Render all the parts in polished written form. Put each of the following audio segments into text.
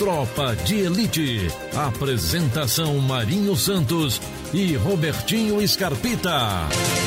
Tropa de Elite. Apresentação Marinho Santos e Robertinho Scarpita.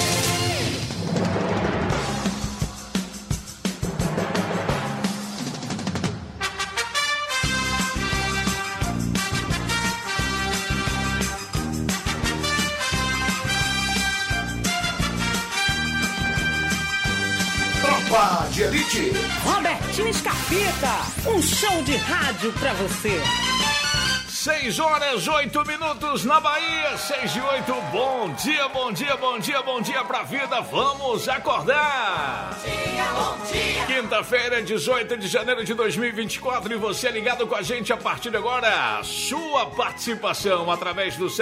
Tropa de Elite. Robertinho Scarpita, um show de rádio pra você. 6 horas, 8 minutos na Bahia, 6 e 8, bom dia, bom dia, bom dia, bom dia pra vida, vamos acordar! Bom dia! Quinta-feira, 18 de janeiro de 2024 e você ligado com a gente a partir de agora, sua participação através do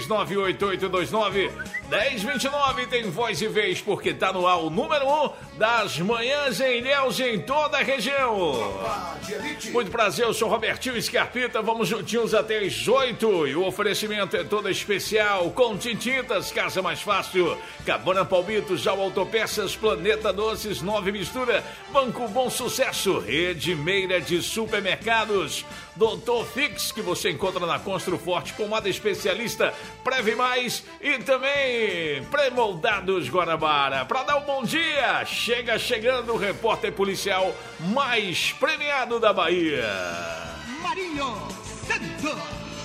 7398829-1029 tem voz e vez porque tá no ar o número 1 das manhãs em Ilhéus em toda a região. Muito prazer, eu sou Robertinho Scarpita, vamos juntinhos até às 8 e o oferecimento é todo especial com Tintintas, Casa Mais Fácil, Cabana Palmitos, Jau Autopeças, Planeta Doces, Nove Mistura, Banco Bom Sucesso, Rede Meira de Supermercados, Doutor Fix, que você encontra na Construforte, Pomada Especialista, Preve Mais e também Premoldados Guanabara. Para dar um bom dia, chegando o repórter policial mais premiado da Bahia. Marinho Santos.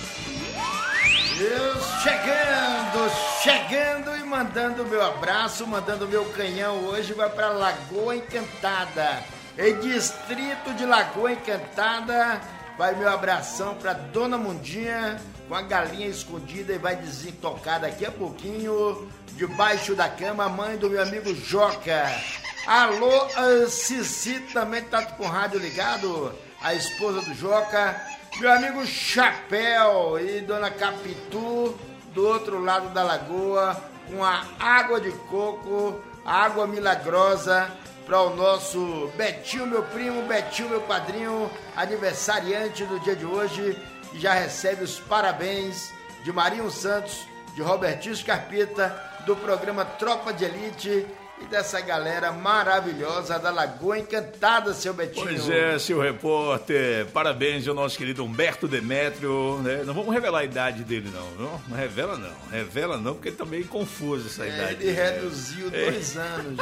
Eu chegando e mandando meu abraço, mandando meu canhão hoje vai para Lagoa Encantada, em distrito de Lagoa Encantada. Vai meu abração para Dona Mundinha com a galinha escondida e vai desintocar daqui a pouquinho debaixo da cama, a mãe do meu amigo Joca. Alô, Cici também tá com o rádio ligado, a esposa do Joca. Meu amigo Chapéu e Dona Capitu do outro lado da lagoa com a água de coco, água milagrosa para o nosso Betinho, meu primo, Betinho, meu padrinho, aniversariante do dia de hoje, que já recebe os parabéns de Marinho Santos, de Robertinho Scarpita, do programa Tropa de Elite e dessa galera maravilhosa da Lagoa Encantada, seu Betinho. Pois é, seu repórter, parabéns ao nosso querido Humberto Demétrio, né? Não vamos revelar a idade dele não revela não, porque tá meio confuso essa idade. Ele reduziu 2 anos.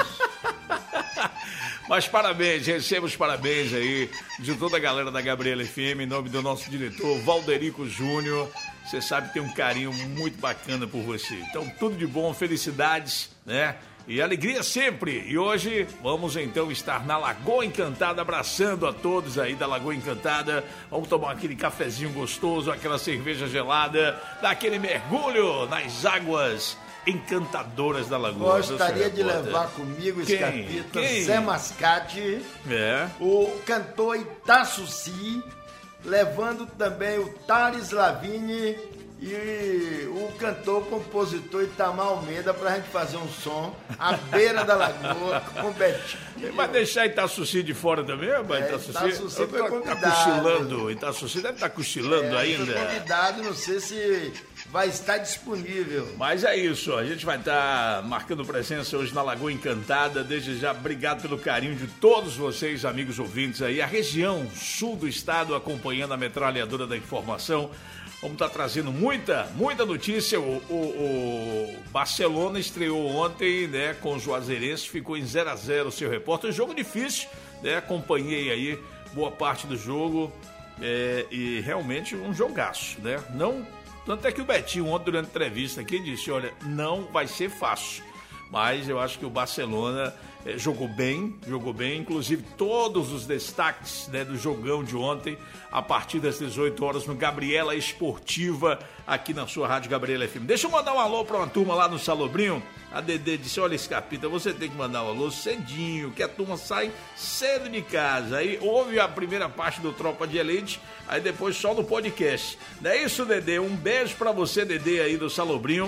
Mas parabéns, receba os parabéns aí de toda a galera da Gabriela FM, em nome do nosso diretor Valderico Júnior. Você sabe que tem um carinho muito bacana por você. Então, tudo de bom, felicidades, né? E alegria sempre. E hoje vamos então estar na Lagoa Encantada, abraçando a todos aí da Lagoa Encantada. Vamos tomar aquele cafezinho gostoso, aquela cerveja gelada, dar aquele mergulho nas águas encantadoras da Lagoa. Gostaria de levar comigo, Scarpita, Zé Mascate, o cantor Itaçuci, levando também o Thales Lavigne e o cantor, compositor Itamar Almeida pra gente fazer um som à beira da lagoa com o Betinho. Vai deixar Itaçuci de fora também, rapaz? Itaçuci foi convidado. Tá cochilando, Itaçuci deve estar cochilando ainda. Foi convidado, não sei se vai estar disponível. Mas é isso, a gente vai estar marcando presença hoje na Lagoa Encantada. Desde já, obrigado pelo carinho de todos vocês, amigos ouvintes aí. A região sul do estado acompanhando a metralhadora da informação. Vamos estar trazendo muita notícia. O Barcelona estreou ontem, né, com o Juazeirense, ficou em 0-0 o seu repórter. Jogo difícil, né? Acompanhei aí boa parte do jogo e realmente um jogaço, né? Tanto é que o Betinho ontem durante a entrevista aqui disse, olha, não vai ser fácil. Mas eu acho que o Barcelona jogou bem, inclusive todos os destaques, né, do jogão de ontem, a partir das 18 horas no Gabriela Esportiva, aqui na sua Rádio Gabriela FM. Deixa eu mandar um alô para uma turma lá no Salobrinho. A Dedê disse, olha, Scarpita, você tem que mandar um alô cedinho, que a turma sai cedo de casa. Aí ouve a primeira parte do Tropa de Elite, aí depois só no podcast. Não é isso, Dedê? Um beijo para você, Dedê, aí do Salobrinho.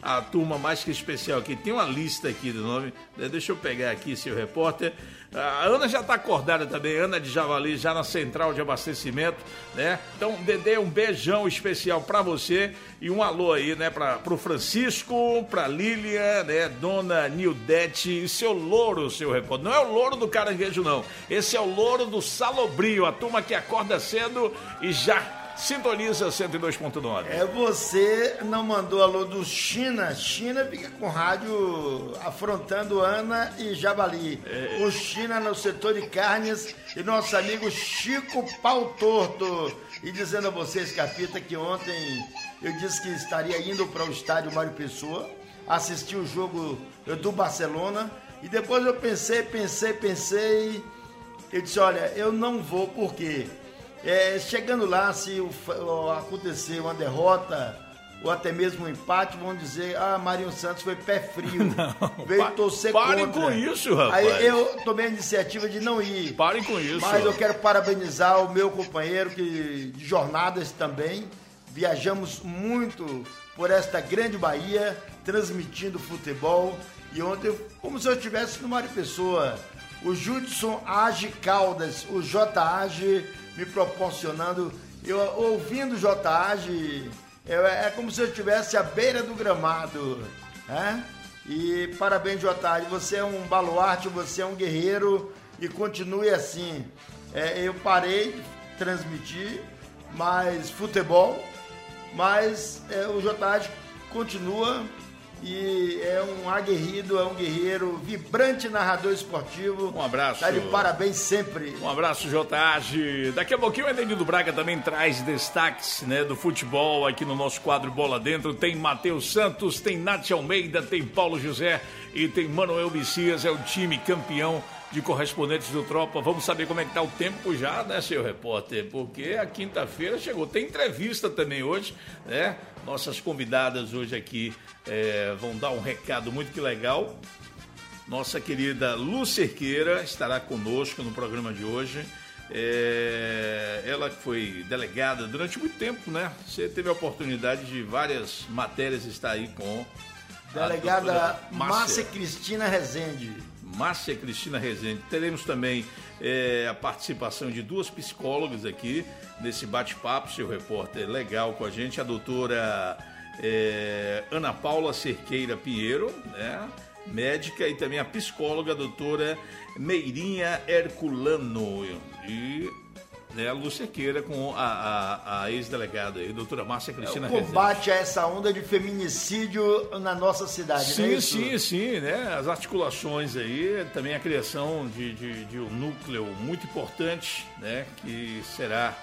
a turma mais que especial aqui. Tem uma lista aqui do nome, deixa eu pegar aqui, seu repórter. A Ana já está acordada também, Ana de Javali, já na central de abastecimento, né? Então, Dedê, um beijão especial para você e um alô aí, né, pro Francisco, pra Lília, né, Dona Nildete e seu louro, seu repórter. Não é o louro do caranguejo, não. Esse é o louro do Salobrio, a turma que acorda cedo e já sintoniza 102.9. Você não mandou alô do China. China fica com rádio afrontando Ana e Javali. O China no setor de carnes e nosso amigo Chico Pau Torto. E dizendo a vocês, Capita, que ontem eu disse que estaria indo para o estádio Mário Pessoa, assistir o jogo do Barcelona. E depois eu pensei. Eu disse, olha, eu não vou porque... chegando lá, se acontecer uma derrota ou até mesmo um empate, vão dizer, Marinho Santos foi pé frio, veio torcer contra. Parem com isso, rapaz. Aí eu tomei a iniciativa de não ir. Parem com isso. Mas eu quero parabenizar o meu companheiro de jornadas também. Viajamos muito por esta grande Bahia, transmitindo futebol. E ontem, como se eu estivesse no Mário Pessoa, o Judson Age Caldas, o J. Age... me proporcionando, eu ouvindo o J.A.G., é como se eu estivesse à beira do gramado, né? E parabéns, J.A.G., você é um baluarte, você é um guerreiro e continue assim. Eu parei de transmitir mais futebol, mas o J.A.G. continua e é um aguerrido, é um guerreiro, vibrante narrador esportivo. Um abraço. Tá de parabéns sempre. Um abraço, J.A.G. Daqui a pouquinho o Edenildo Braga também traz destaques, né, do futebol aqui no nosso quadro Bola Dentro. Tem Matheus Santos, tem Nath Almeida, tem Paulo José e tem Manuel Messias, é o time campeão de correspondentes do Tropa. Vamos saber como é que tá o tempo já, né, seu repórter? Porque a quinta-feira chegou. Tem entrevista também hoje, né? Nossas convidadas hoje aqui vão dar um recado muito que legal. Nossa querida Lu Cerqueira estará conosco no programa de hoje. Ela que foi delegada durante muito tempo, né? Você teve a oportunidade de várias matérias estar aí com delegada Márcia Cristina Rezende. Márcia Cristina Rezende. Teremos também a participação de duas psicólogas aqui nesse bate-papo, seu repórter, legal com a gente, a doutora Ana Paula Cerqueira Pinheiro, né, médica, e também a psicóloga, a doutora Meirinha Herculano, e a Lu Cerqueira com a ex-delegada aí, doutora Márcia Cristina Rezende. Combate a essa onda de feminicídio na nossa cidade, sim, não é isso? Sim, né? As articulações aí, também a criação de um núcleo muito importante, né? Que será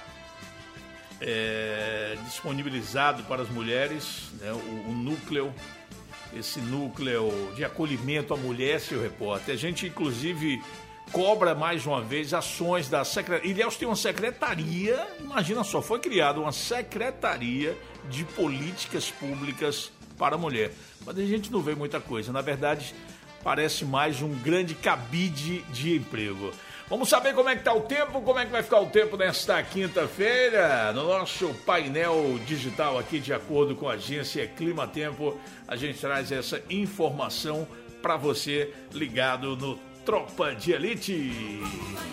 disponibilizado para as mulheres, né? O núcleo, esse núcleo de acolhimento à mulher, seu repórter. A gente, inclusive, cobra mais uma vez ações da Secretaria. Ilhéus tem uma secretaria, imagina só, foi criada uma Secretaria de Políticas Públicas para a Mulher. Mas a gente não vê muita coisa, na verdade parece mais um grande cabide de emprego. Vamos saber como é que está o tempo, como é que vai ficar o tempo nesta quinta-feira. No nosso painel digital aqui, de acordo com a agência Clima Tempo, a gente traz essa informação para você ligado no Tropa de Elite.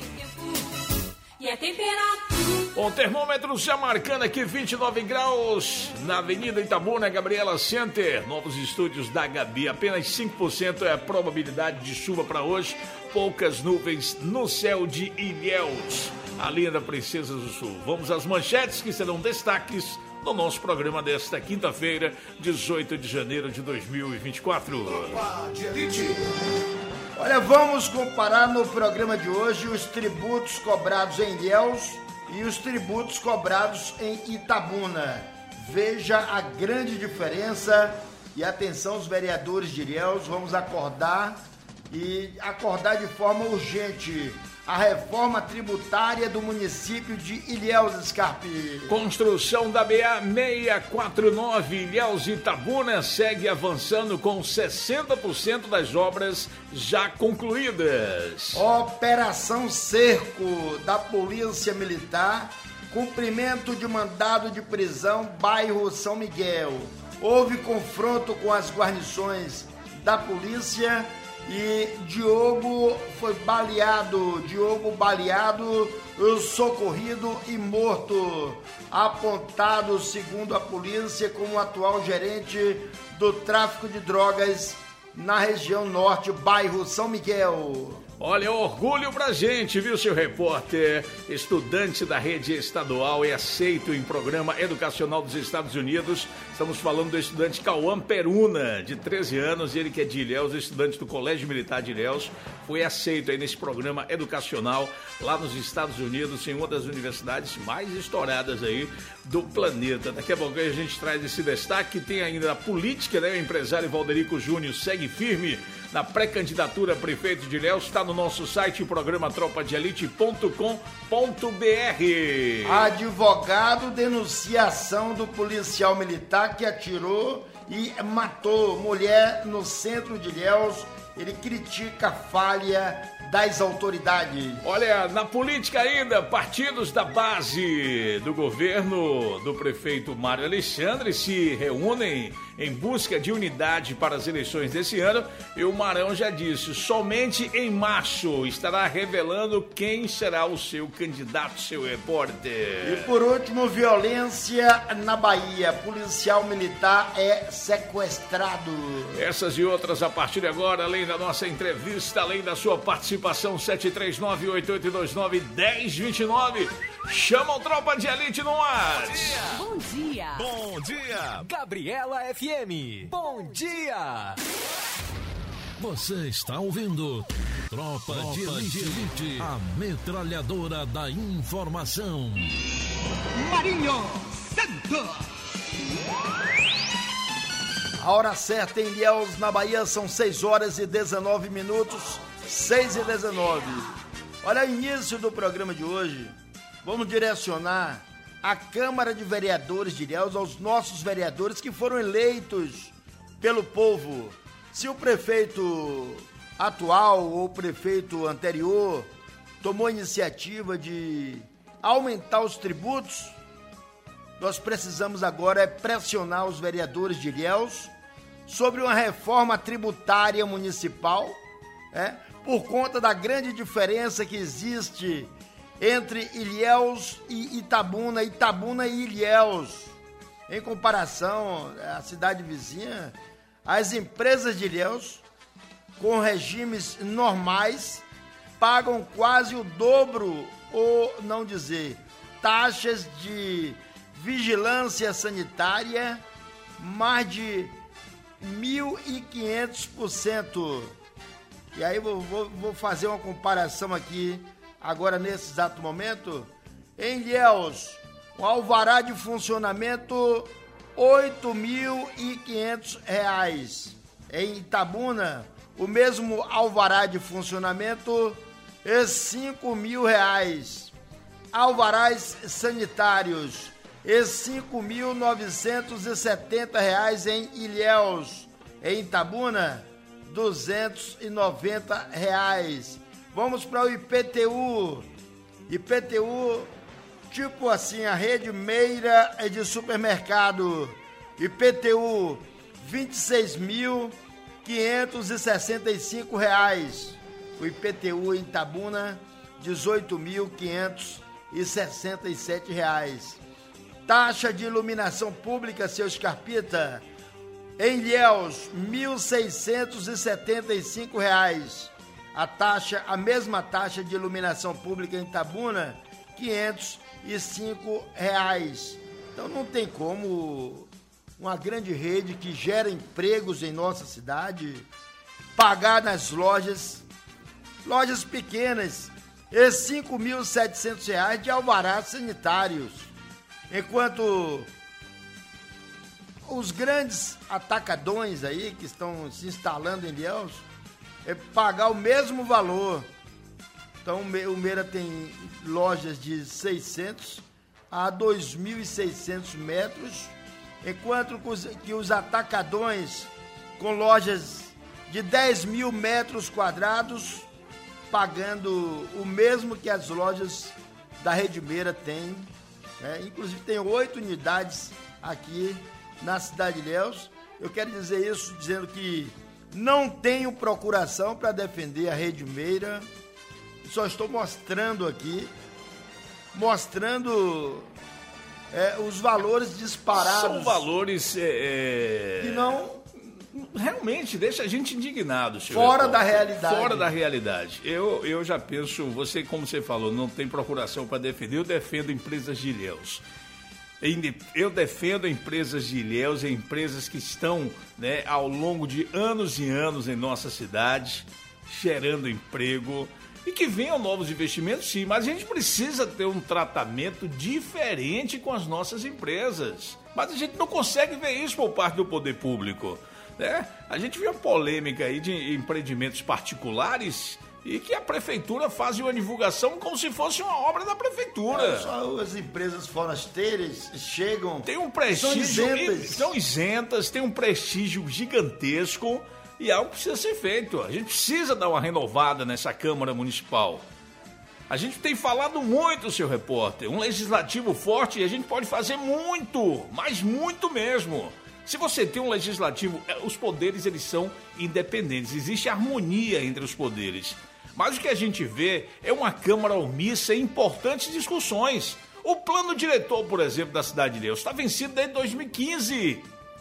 E a temperatura? O termômetro já marcando aqui 29 graus na Avenida Itabuna, Gabriela Center. Novos estúdios da Gabi. Apenas 5% é a probabilidade de chuva para hoje. Poucas nuvens no céu de Ilhéus, a linda Princesa do Sul. Vamos às manchetes que serão destaques no nosso programa desta quinta-feira, 18 de janeiro de 2024. Tropa de Elite. Olha, vamos comparar no programa de hoje os tributos cobrados em Ilhéus e os tributos cobrados em Itabuna. Veja a grande diferença e atenção, os vereadores de Ilhéus, vamos acordar de forma urgente a reforma tributária do município de Ilhéus, Scarpe. Construção da BA 649 Ilhéus Itabuna segue avançando com 60% das obras já concluídas. Operação Cerco da Polícia Militar, cumprimento de mandado de prisão, bairro São Miguel. houve confronto com as guarnições da polícia e Diogo foi baleado, socorrido e morto, apontado, segundo a polícia, como o atual gerente do tráfico de drogas na região norte, bairro São Miguel. Olha, orgulho pra gente, viu, seu repórter? Estudante da rede estadual e aceito em programa educacional dos Estados Unidos. Estamos falando do estudante Cauã Peruna, de 13 anos, ele que é de Ilhéus, estudante do Colégio Militar de Ilhéus, foi aceito aí nesse programa educacional lá nos Estados Unidos, em uma das universidades mais estouradas aí do planeta. Daqui a pouco a gente traz esse destaque. Tem ainda a política, né? O empresário Valderico Júnior segue firme na pré-candidatura a prefeito de Ilhéus. Está no nosso site, o programa tropadeelite.com.br. Advogado denuncia a ação do policial militar que atirou e matou mulher no centro de Ilhéus. Ele critica a falha das autoridades. Olha, na política ainda, partidos da base do governo do prefeito Mário Alexandre se reúnem em busca de unidade para as eleições desse ano, e o Marão já disse, somente em março estará revelando quem será o seu candidato, seu repórter. E por último, violência na Bahia, policial militar é sequestrado. Essas e outras a partir de agora, além da nossa entrevista, além da sua participação, 739-8829-1029. Chama o Tropa de Elite no ar. Bom dia. Bom dia. Gabriela FM. Bom dia. Você está ouvindo Tropa de Elite, a metralhadora da informação. Marinho Santos. A hora certa em Ilhéus, na Bahia, são 6 horas e 19 minutos. 6h19. Olha, o início do programa de hoje, vamos direcionar a Câmara de Vereadores de Ilhéus aos nossos vereadores que foram eleitos pelo povo. Se o prefeito atual ou o prefeito anterior tomou a iniciativa de aumentar os tributos, nós precisamos agora pressionar os vereadores de Ilhéus sobre uma reforma tributária municipal, por conta da grande diferença que existe entre Ilhéus e Itabuna, Itabuna e Ilhéus. Em comparação à cidade vizinha, as empresas de Ilhéus, com regimes normais, pagam quase o dobro, ou não dizer, taxas de vigilância sanitária, mais de 1.500%. E aí vou fazer uma comparação aqui, agora nesse exato momento. Em Ilhéus, um alvará de funcionamento, R$ 8.500. Em Itabuna, o mesmo alvará de funcionamento, R$ 5.000. Alvarás sanitários, R$ 5.970 em Ilhéus. Em Itabuna, R$ 290. Vamos para o IPTU. IPTU, tipo assim, a rede Meira é de supermercado. IPTU, R$ 26.565. O IPTU em Itabuna, R$ 18.567. Taxa de iluminação pública, seu Scarpita, em Ilhéus, R$ 1.675. A mesma taxa de iluminação pública em Itabuna, R$ 505. Então não tem como uma grande rede que gera empregos em nossa cidade pagar nas lojas pequenas, R$ 5.700 de alvarás sanitários, enquanto os grandes atacadões aí que estão se instalando em Ilhéus pagar o mesmo valor. Então o Meira tem lojas de 600 a 2.600 metros, enquanto que os atacadões com lojas de 10.000 metros quadrados pagando o mesmo que as lojas da Rede Meira têm. Inclusive tem 8 unidades aqui na cidade de Ilhéus. Eu quero dizer isso dizendo que não tenho procuração para defender a Rede Meira. Só estou mostrando aqui, os valores disparados. São valores que não... Realmente deixa a gente indignado, senhor. Fora da realidade. Fora da realidade. Eu já penso, você, como você falou, não tem procuração para defender. Eu defendo empresas de Ilhéus. Eu defendo empresas de Ilhéus, empresas que estão, né, ao longo de anos e anos em nossa cidade, gerando emprego e que venham novos investimentos, sim. Mas a gente precisa ter um tratamento diferente com as nossas empresas. Mas a gente não consegue ver isso por parte do poder público. A gente viu uma polêmica aí de empreendimentos particulares e que a prefeitura faz uma divulgação como se fosse uma obra da prefeitura. Só as empresas forasteiras chegam... Tem um prestígio... Estão isentas, tem um prestígio gigantesco e algo precisa ser feito. A gente precisa dar uma renovada nessa Câmara Municipal. A gente tem falado muito, seu repórter, um legislativo forte e a gente pode fazer muito, mas muito mesmo. Se você tem um legislativo, os poderes eles são independentes, existe harmonia entre os poderes. Mas o que a gente vê é uma Câmara omissa em importantes discussões. O plano diretor, por exemplo, da cidade de Ilhéus está vencido desde 2015.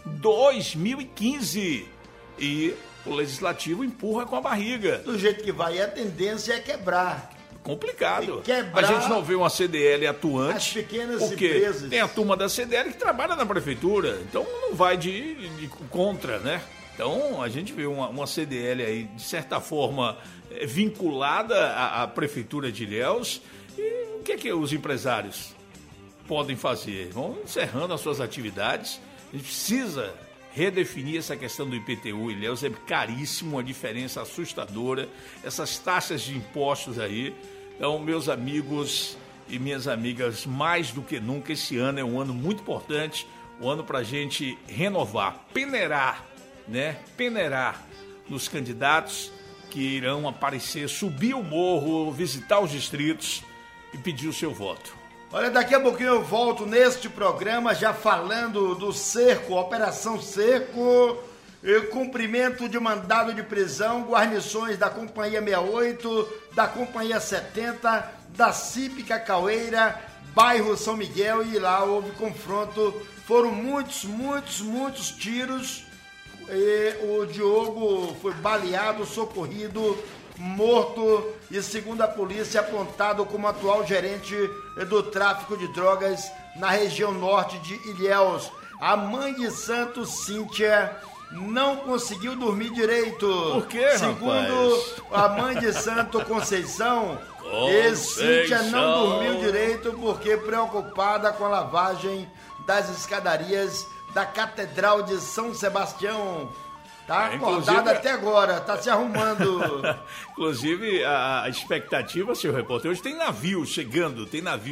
2015. E o legislativo empurra com a barriga. Do jeito que vai, a tendência é quebrar. Complicado. Quebrar a gente não vê uma CDL atuante. As pequenas porque empresas. Tem a turma da CDL que trabalha na prefeitura, então não vai de contra, né? Então a gente vê uma CDL aí, de certa forma, vinculada à prefeitura de Ilhéus. E o que é que os empresários podem fazer? Vão encerrando as suas atividades. A gente precisa redefinir essa questão do IPTU. Ilhéus é caríssimo, uma diferença assustadora. Essas taxas de impostos aí. Então, meus amigos e minhas amigas, mais do que nunca, esse ano é um ano muito importante, um ano para a gente renovar, peneirar, né? Peneirar nos candidatos que irão aparecer, subir o morro, visitar os distritos e pedir o seu voto. Olha, daqui a pouquinho eu volto neste programa já falando do cerco, Operação Cerco, cumprimento de mandado de prisão, guarnições da Companhia 68, da Companhia 70, da CIP Cacaueira, bairro São Miguel, e lá houve confronto, foram muitos tiros, e o Diogo foi baleado, socorrido, morto e, segundo a polícia, apontado como atual gerente do tráfico de drogas na região norte de Ilhéus. A mãe de santo, Cíntia, não conseguiu dormir direito. Por quê, Segundo a mãe de santo, Conceição, Cíntia não dormiu direito porque preocupada com a lavagem das escadarias da Catedral de São Sebastião. Tá acordada até agora, tá se arrumando. Inclusive, a expectativa, senhor repórter, hoje tem navio chegando,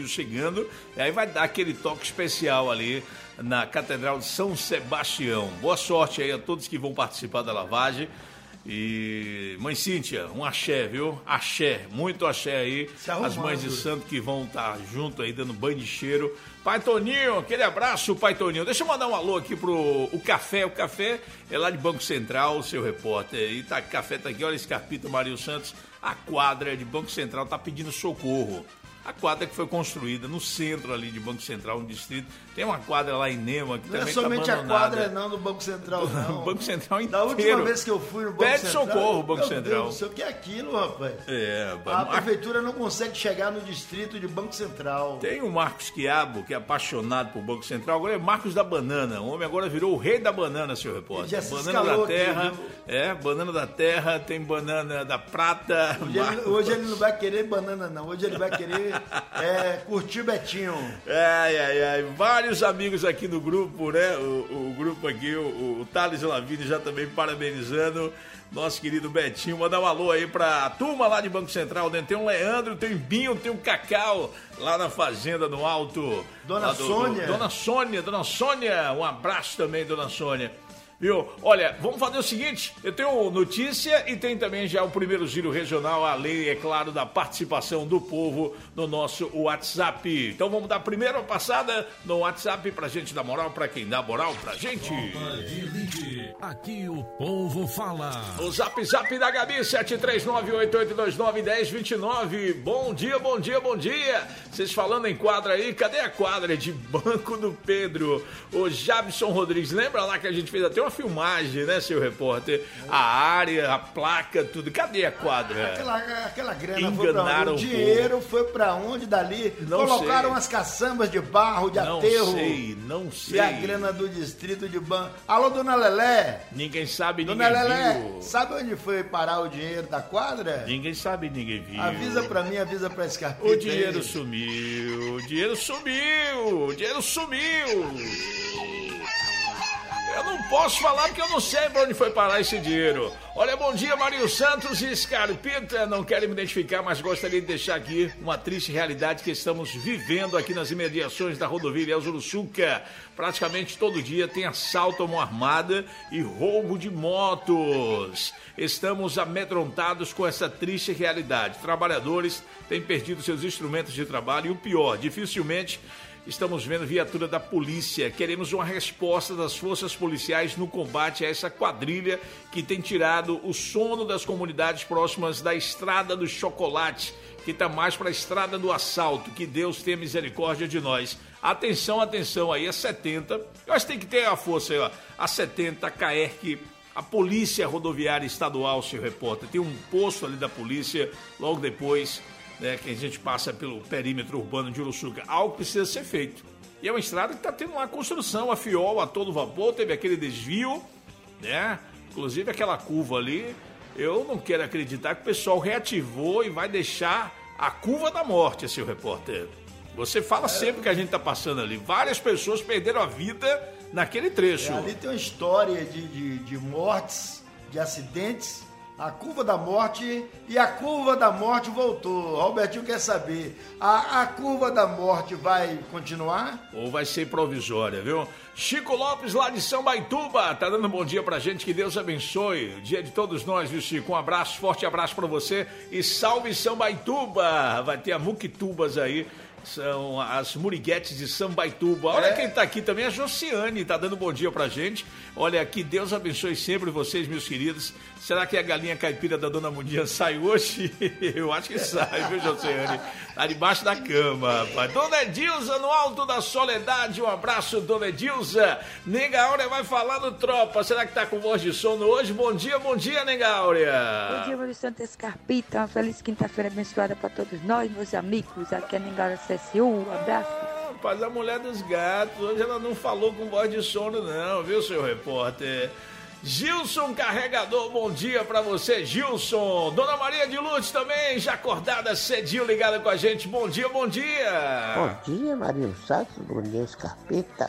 e aí vai dar aquele toque especial ali na Catedral de São Sebastião. Boa sorte aí a todos que vão participar da lavagem. E, mãe Cíntia, um axé, viu? Axé, muito axé aí. As mães de santo que vão estar junto aí, dando banho de cheiro. Pai Toninho, aquele abraço, Pai Toninho. Deixa eu mandar um alô aqui pro Café. O Café é lá de Banco Central, seu repórter. E tá, Café tá aqui, olha esse Carpito Mário Santos. A quadra de Banco Central tá pedindo socorro. A quadra que foi construída no centro ali de Banco Central, no distrito. Tem uma quadra lá em Nema que não também é somente tá abandonada. A quadra não do Banco Central, não. O Banco Central inteiro. Da última vez que eu fui no Banco Pede Central... socorro, Banco meu Central. Deus do céu, o que é aquilo, rapaz? A prefeitura não consegue chegar no distrito de Banco Central. Tem o Marcos Quiabo, que é apaixonado por Banco Central. Agora é Marcos da Banana. O homem agora virou o rei da banana, seu repórter. Banana da terra. Aqui, banana da terra, tem banana da prata. Hoje ele não vai querer banana, não. Hoje ele vai querer curtir Betinho. Vários amigos aqui do grupo, né? O grupo aqui, o Thales Lavigne já também parabenizando nosso querido Betinho. Mandar um alô aí pra turma lá de Banco Central, né? Tem o Leandro, tem o Binho, tem o Cacau lá na fazenda no Alto. Dona Sônia. Dona Sônia, um abraço também, Dona Sônia. Viu? Olha, vamos fazer o seguinte, eu tenho notícia e tem também já o primeiro giro regional, além, é claro, da participação do povo no nosso WhatsApp. Então vamos dar primeiro a passada no WhatsApp pra gente dar moral, pra quem dá moral pra gente. Aqui o povo fala. O Zap da Gabi, 73988291029. Bom dia, bom dia, bom dia. Vocês falando em quadra aí, cadê a quadra de Banco do Pedro? O Jabson Rodrigues, lembra lá que a gente fez até uma filmagem, né, seu repórter? A área, a placa, tudo. Cadê a quadra? Aquela grana Enganaram foi pra onde? O dinheiro foi pra onde dali? Não Colocaram sei. as caçambas de barro, de Não aterro. Não sei. E a grana do distrito de Banco. Alô, dona Lelé? Ninguém sabe, Dona ninguém Lelé, viu. sabe onde foi parar o dinheiro da quadra? Ninguém sabe, ninguém viu. Avisa pra mim, avisa pra Scarpita. O dinheiro sumiu, o dinheiro sumiu, o dinheiro sumiu. Eu não posso falar porque eu não sei pra onde foi parar esse dinheiro. Olha, bom dia, Marinho Santos e Scarpita. Não quero me identificar, mas gostaria de deixar aqui uma triste realidade que estamos vivendo aqui nas imediações da rodovia Ilhéus Uruçuca. Praticamente todo dia tem assalto à mão armada e roubo de motos. Estamos amedrontados com essa triste realidade. Trabalhadores têm perdido seus instrumentos de trabalho e o pior, dificilmente estamos vendo viatura da polícia. Queremos uma resposta das forças policiais no combate a essa quadrilha que tem tirado o sono das comunidades próximas da Estrada do Chocolate, que está mais para a Estrada do Assalto. Que Deus tenha misericórdia de nós. Atenção, atenção aí, a 70. Eu acho que tem que ter a força aí, ó. A 70, a CAERC, a Polícia Rodoviária Estadual, seu repórter. Tem um posto ali da polícia, logo depois, né, que a gente passa pelo perímetro urbano de Uruçuca. Algo precisa ser feito. E é uma estrada que está tendo uma construção, a Fiol a todo vapor, teve aquele desvio, né? Inclusive aquela curva ali, eu não quero acreditar que o pessoal reativou e vai deixar a curva da morte, seu repórter. Você fala sempre que a gente está passando ali. Várias pessoas perderam a vida naquele trecho. Ali tem uma história de mortes, de acidentes. A curva da morte e a curva da morte voltou. Robertinho quer saber, a curva da morte vai continuar? Ou vai ser provisória, viu? Chico Lopes lá de São Baituba, tá dando um bom dia pra gente, que Deus abençoe. O dia de todos nós, viu, Chico? Um abraço, forte abraço pra você e salve São Baituba. Vai ter a Muquitubas aí. São as Muriguetes de Sambaituba. Olha quem tá aqui também, a Josiane, tá dando bom dia pra gente. Olha, que Deus abençoe sempre vocês, meus queridos. Será que a galinha caipira da Dona Mundinha sai hoje? Eu acho que sai, viu, Josiane? Tá debaixo da cama, rapaz. Dona Edilza, no Alto da Soledade, um abraço, Dona Edilza. Nega Áurea vai falar no Tropa. Será que tá com voz de sono hoje? Bom dia, Nega Áurea. Bom dia, Maurício Santos Carpita. Uma feliz quinta-feira abençoada pra todos nós, meus amigos. Aqui é Nega Áurea CSU, um abraço. Rapaz, a mulher dos gatos, hoje ela não falou com voz de sono não, viu, seu repórter? Gilson Carregador, bom dia pra você, Gilson. Dona Maria de Lourdes também, já acordada cedinho, ligada com a gente. Bom dia, bom dia. Bom dia, Marinho Santos, bom dia, Scarpita.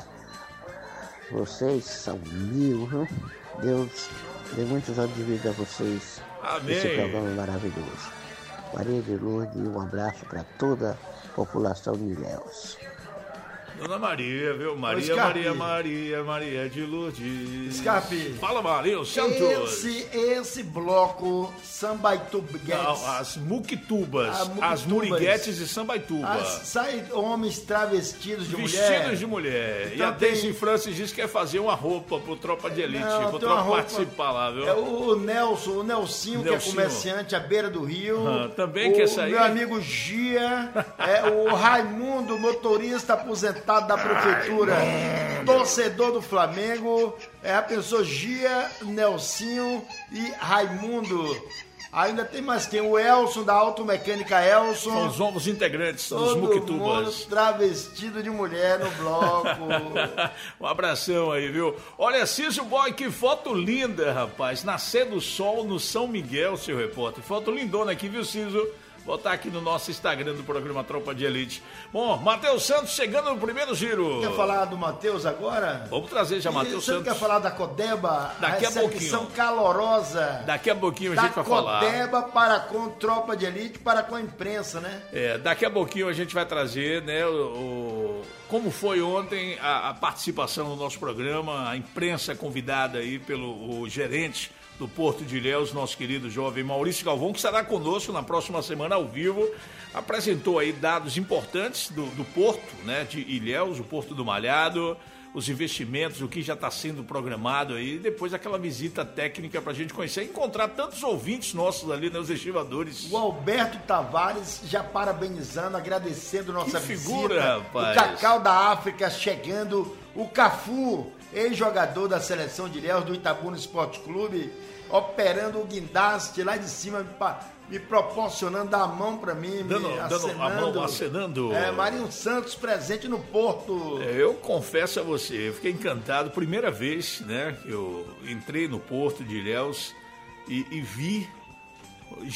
Vocês são mil, viu? Deus dê muitos anos de vida a vocês. Amém. Esse programa maravilhoso. Maria de Lourdes, um abraço pra toda a população de Ilhéus. Dona Maria, viu? Maria de Lourdes. Escape. Fala, Maria Santos. Esse bloco Sambaituguetes. As Muquitubas. As Muriguetes de Sambaituba. Sai homens travestidos de mulher. Vestidos de mulher. Então e a Daisy Francis disse que quer fazer uma roupa pro Tropa de Elite. Pro Tropa participar lá, viu? É o Nelsinho, que é comerciante à beira do rio. Também quer sair. Meu amigo Gia. O Raimundo, motorista aposentado da prefeitura, torcedor do Flamengo, a pessoa Gia, Nelsinho e Raimundo. Ainda tem mais quem? O Elson, da Automecânica Elson. São os novos integrantes dos Muquitubas. Todo mundo travestido de mulher no bloco. Um abração aí, viu? Olha, Cício Boy, que foto linda, rapaz. Nascer do sol no São Miguel, seu repórter. Foto lindona aqui, viu, Cício? botar aqui no nosso Instagram do programa Tropa de Elite. Bom, Matheus Santos chegando no primeiro giro. Quer falar do Matheus agora? Vamos trazer já Matheus Santos. Você quer falar da Codeba? Daqui a pouquinho. Calorosa. Daqui a pouquinho a gente vai falar. Da Codeba para com Tropa de Elite, para com a imprensa, né? Daqui a pouquinho a gente vai trazer, né, como foi ontem a participação no nosso programa, a imprensa convidada aí pelo gerente do Porto de Ilhéus, nosso querido jovem Maurício Galvão, que estará conosco na próxima semana ao vivo, apresentou aí dados importantes do Porto, né, de Ilhéus, o Porto do Malhado, os investimentos, o que já está sendo programado aí, depois aquela visita técnica para a gente conhecer e encontrar tantos ouvintes nossos ali, né, os estivadores. O Alberto Tavares já parabenizando, agradecendo nossa figura, visita. rapaz. O Cacau da África chegando, o Cafu, ex-jogador da seleção de Ilhéus, do Itabuna Esporte Clube, operando o guindaste lá de cima, me proporcionando dar a mão para mim, dando a mão, acenando. Marinho Santos presente no Porto. Eu confesso a você, eu fiquei encantado, primeira vez, né, que eu entrei no Porto de Ilhéus e vi um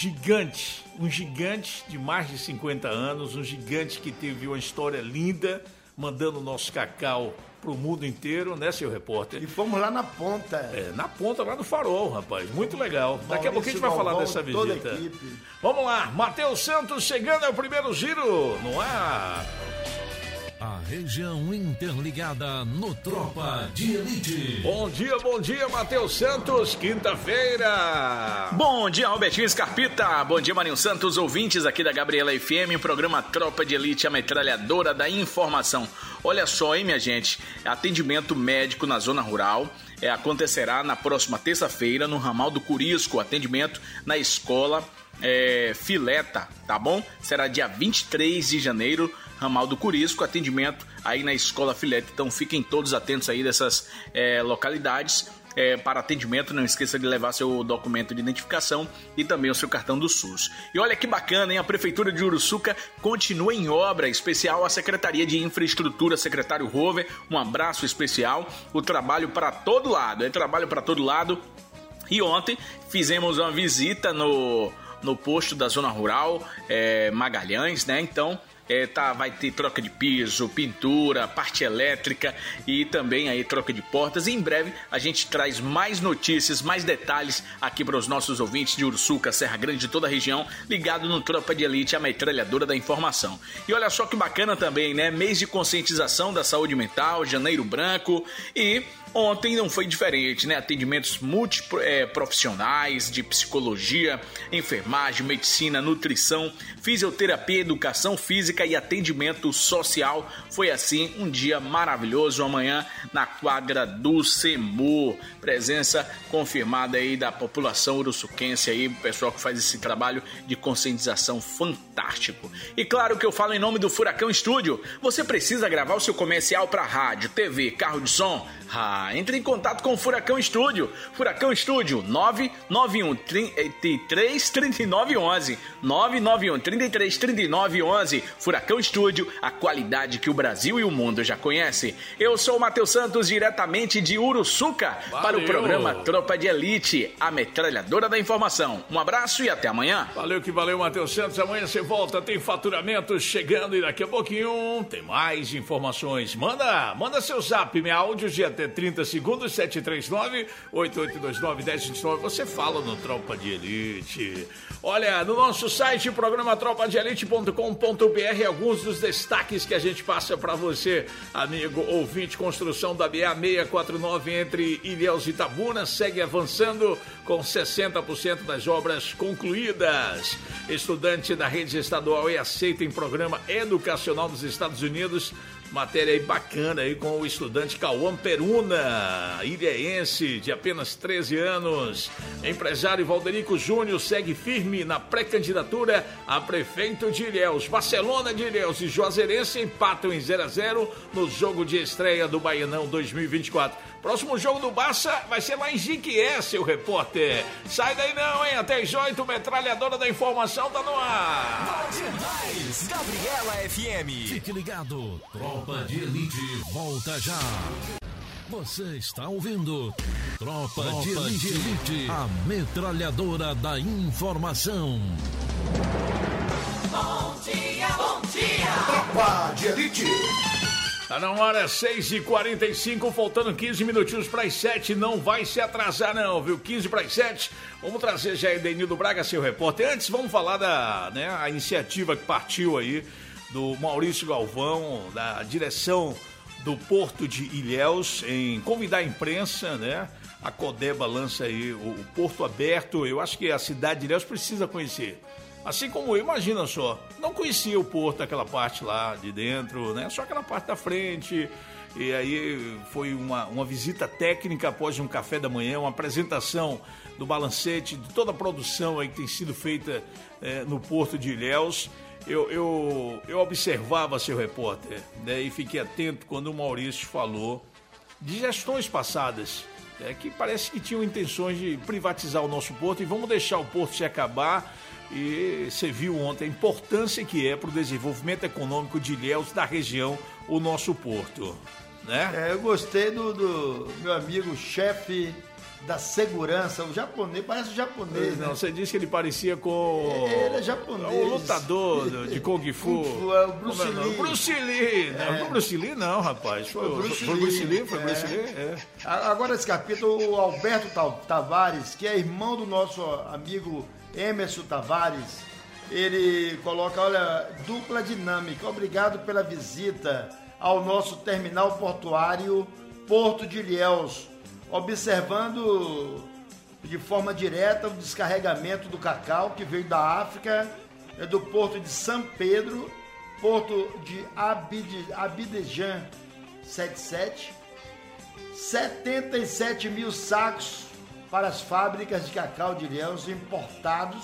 gigante de mais de 50 anos, um gigante que teve uma história linda, mandando o nosso cacau pro mundo inteiro, né, seu repórter? E fomos lá na ponta. Na ponta, lá no Farol, rapaz. Muito legal. Daqui a pouco a gente vai falar dessa visita. Vamos lá, Matheus Santos chegando ao primeiro giro no ar. A região interligada no Tropa de Elite. Bom dia, Matheus Santos, quinta-feira. Bom dia, Robertinho Scarpita. Bom dia, Marinho Santos, ouvintes aqui da Gabriela FM, programa Tropa de Elite, a metralhadora da informação. Olha só, hein, minha gente, atendimento médico na zona rural acontecerá na próxima terça-feira no ramal do Curisco, atendimento na escola Fileta, tá bom? Será dia 23 de janeiro, ramal do Curisco, atendimento aí na escola Fileta. Então fiquem todos atentos aí dessas localidades para atendimento. Não esqueça de levar seu documento de identificação e também o seu cartão do SUS. E olha que bacana, hein? A Prefeitura de Uruçuca continua em obra, especial a Secretaria de Infraestrutura, secretário Rover, um abraço especial. O trabalho para todo lado, trabalho para todo lado. E ontem fizemos uma visita no posto da zona rural, Magalhães, né? Então vai ter troca de piso, pintura, parte elétrica e também aí troca de portas. E em breve a gente traz mais notícias, mais detalhes aqui para os nossos ouvintes de Uruçuca, Serra Grande, de toda a região, ligado no Tropa de Elite, a metralhadora da informação. E olha só que bacana também, né? Mês de conscientização da saúde mental, Janeiro Branco, e ontem não foi diferente, né? Atendimentos multiprofissionais de psicologia, enfermagem, medicina, nutrição, fisioterapia, educação física e atendimento social. Foi assim um dia maravilhoso amanhã na quadra do SEMU. Presença confirmada aí da população uruçuquense aí, o pessoal que faz esse trabalho de conscientização fantástico. E claro que eu falo em nome do Furacão Estúdio. Você precisa gravar o seu comercial para rádio, TV, carro de som? Entre em contato com o Furacão Estúdio. Furacão Estúdio 991 33 39 11 991 33 39 11. Furacão Estúdio, a qualidade que o Brasil e o mundo já conhecem. Eu sou o Matheus Santos, diretamente de Uruçuca, para o programa Tropa de Elite, a metralhadora da informação. Um abraço e até amanhã. Valeu que valeu, Matheus Santos. Amanhã você volta, tem faturamento chegando e daqui a pouquinho tem mais informações. Manda seu zap, minha áudio de até 30 segundos, 739-8829-1029. Você fala no Tropa de Elite. Olha, no nosso site, programa tropadeelite.com.br, alguns dos destaques que a gente passa para você, amigo ouvinte. Construção da BA-649 entre Ilhéus e Itabuna segue avançando com 60% das obras concluídas. Estudante da rede estadual é aceito em programa educacional dos Estados Unidos. Matéria aí bacana aí com o estudante Cauã Peruna, ilhéense, de apenas 13 anos. Empresário Valderico Júnior segue firme na pré-candidatura a prefeito de Ilhéus. Barcelona de Ilhéus e Juazeirense empatam em 0-0 no jogo de estreia do Baianão 2024. Próximo jogo do Barça vai ser lá em Jiquié, seu repórter. Sai daí não, hein? Até às 8, metralhadora da informação tá no ar. Demais, Gabriela FM. Fique ligado, Tropa de Elite volta já. Você está ouvindo Tropa de Elite, a metralhadora da informação. de Elite. Tá na hora, 6h45, faltando 15 minutinhos para as 7, não vai se atrasar não, viu? 15 para as 7, vamos trazer já Edenildo Braga, seu repórter. Antes, vamos falar a iniciativa que partiu aí do Maurício Galvão, da direção do Porto de Ilhéus, em convidar a imprensa, né? A Codeba lança aí o Porto Aberto, eu acho que a cidade de Ilhéus precisa conhecer. Assim como eu, imagina só, não conhecia o Porto, aquela parte lá de dentro, né? Só aquela parte da frente. E aí foi uma visita técnica após um café da manhã, uma apresentação do balancete, de toda a produção aí que tem sido feita no Porto de Ilhéus. Eu observava, seu repórter, né? E fiquei atento quando o Maurício falou de gestões passadas, que parece que tinham intenções de privatizar o nosso Porto e vamos deixar o Porto se acabar. E você viu ontem a importância que é para o desenvolvimento econômico de Ilhéus, da região, o nosso Porto, né? Eu gostei do meu amigo chefe da segurança, o japonês, parece o japonês, né? Não, você disse que ele parecia com... Ele é japonês. O lutador de Kung Fu. É o Bruce Lee. Bruce Lee, né? Não, Bruce Lee não, rapaz. Foi Bruce Lee. Agora, esse capítulo, o Alberto Tavares, que é irmão do nosso amigo Emerson Tavares, ele coloca, olha, dupla dinâmica, obrigado pela visita ao nosso terminal portuário Porto de Ilhéus, observando de forma direta o descarregamento do cacau que veio da África, do Porto de São Pedro, Porto de Abidjan 77 mil sacos para as fábricas de cacau de Ilhéus importados.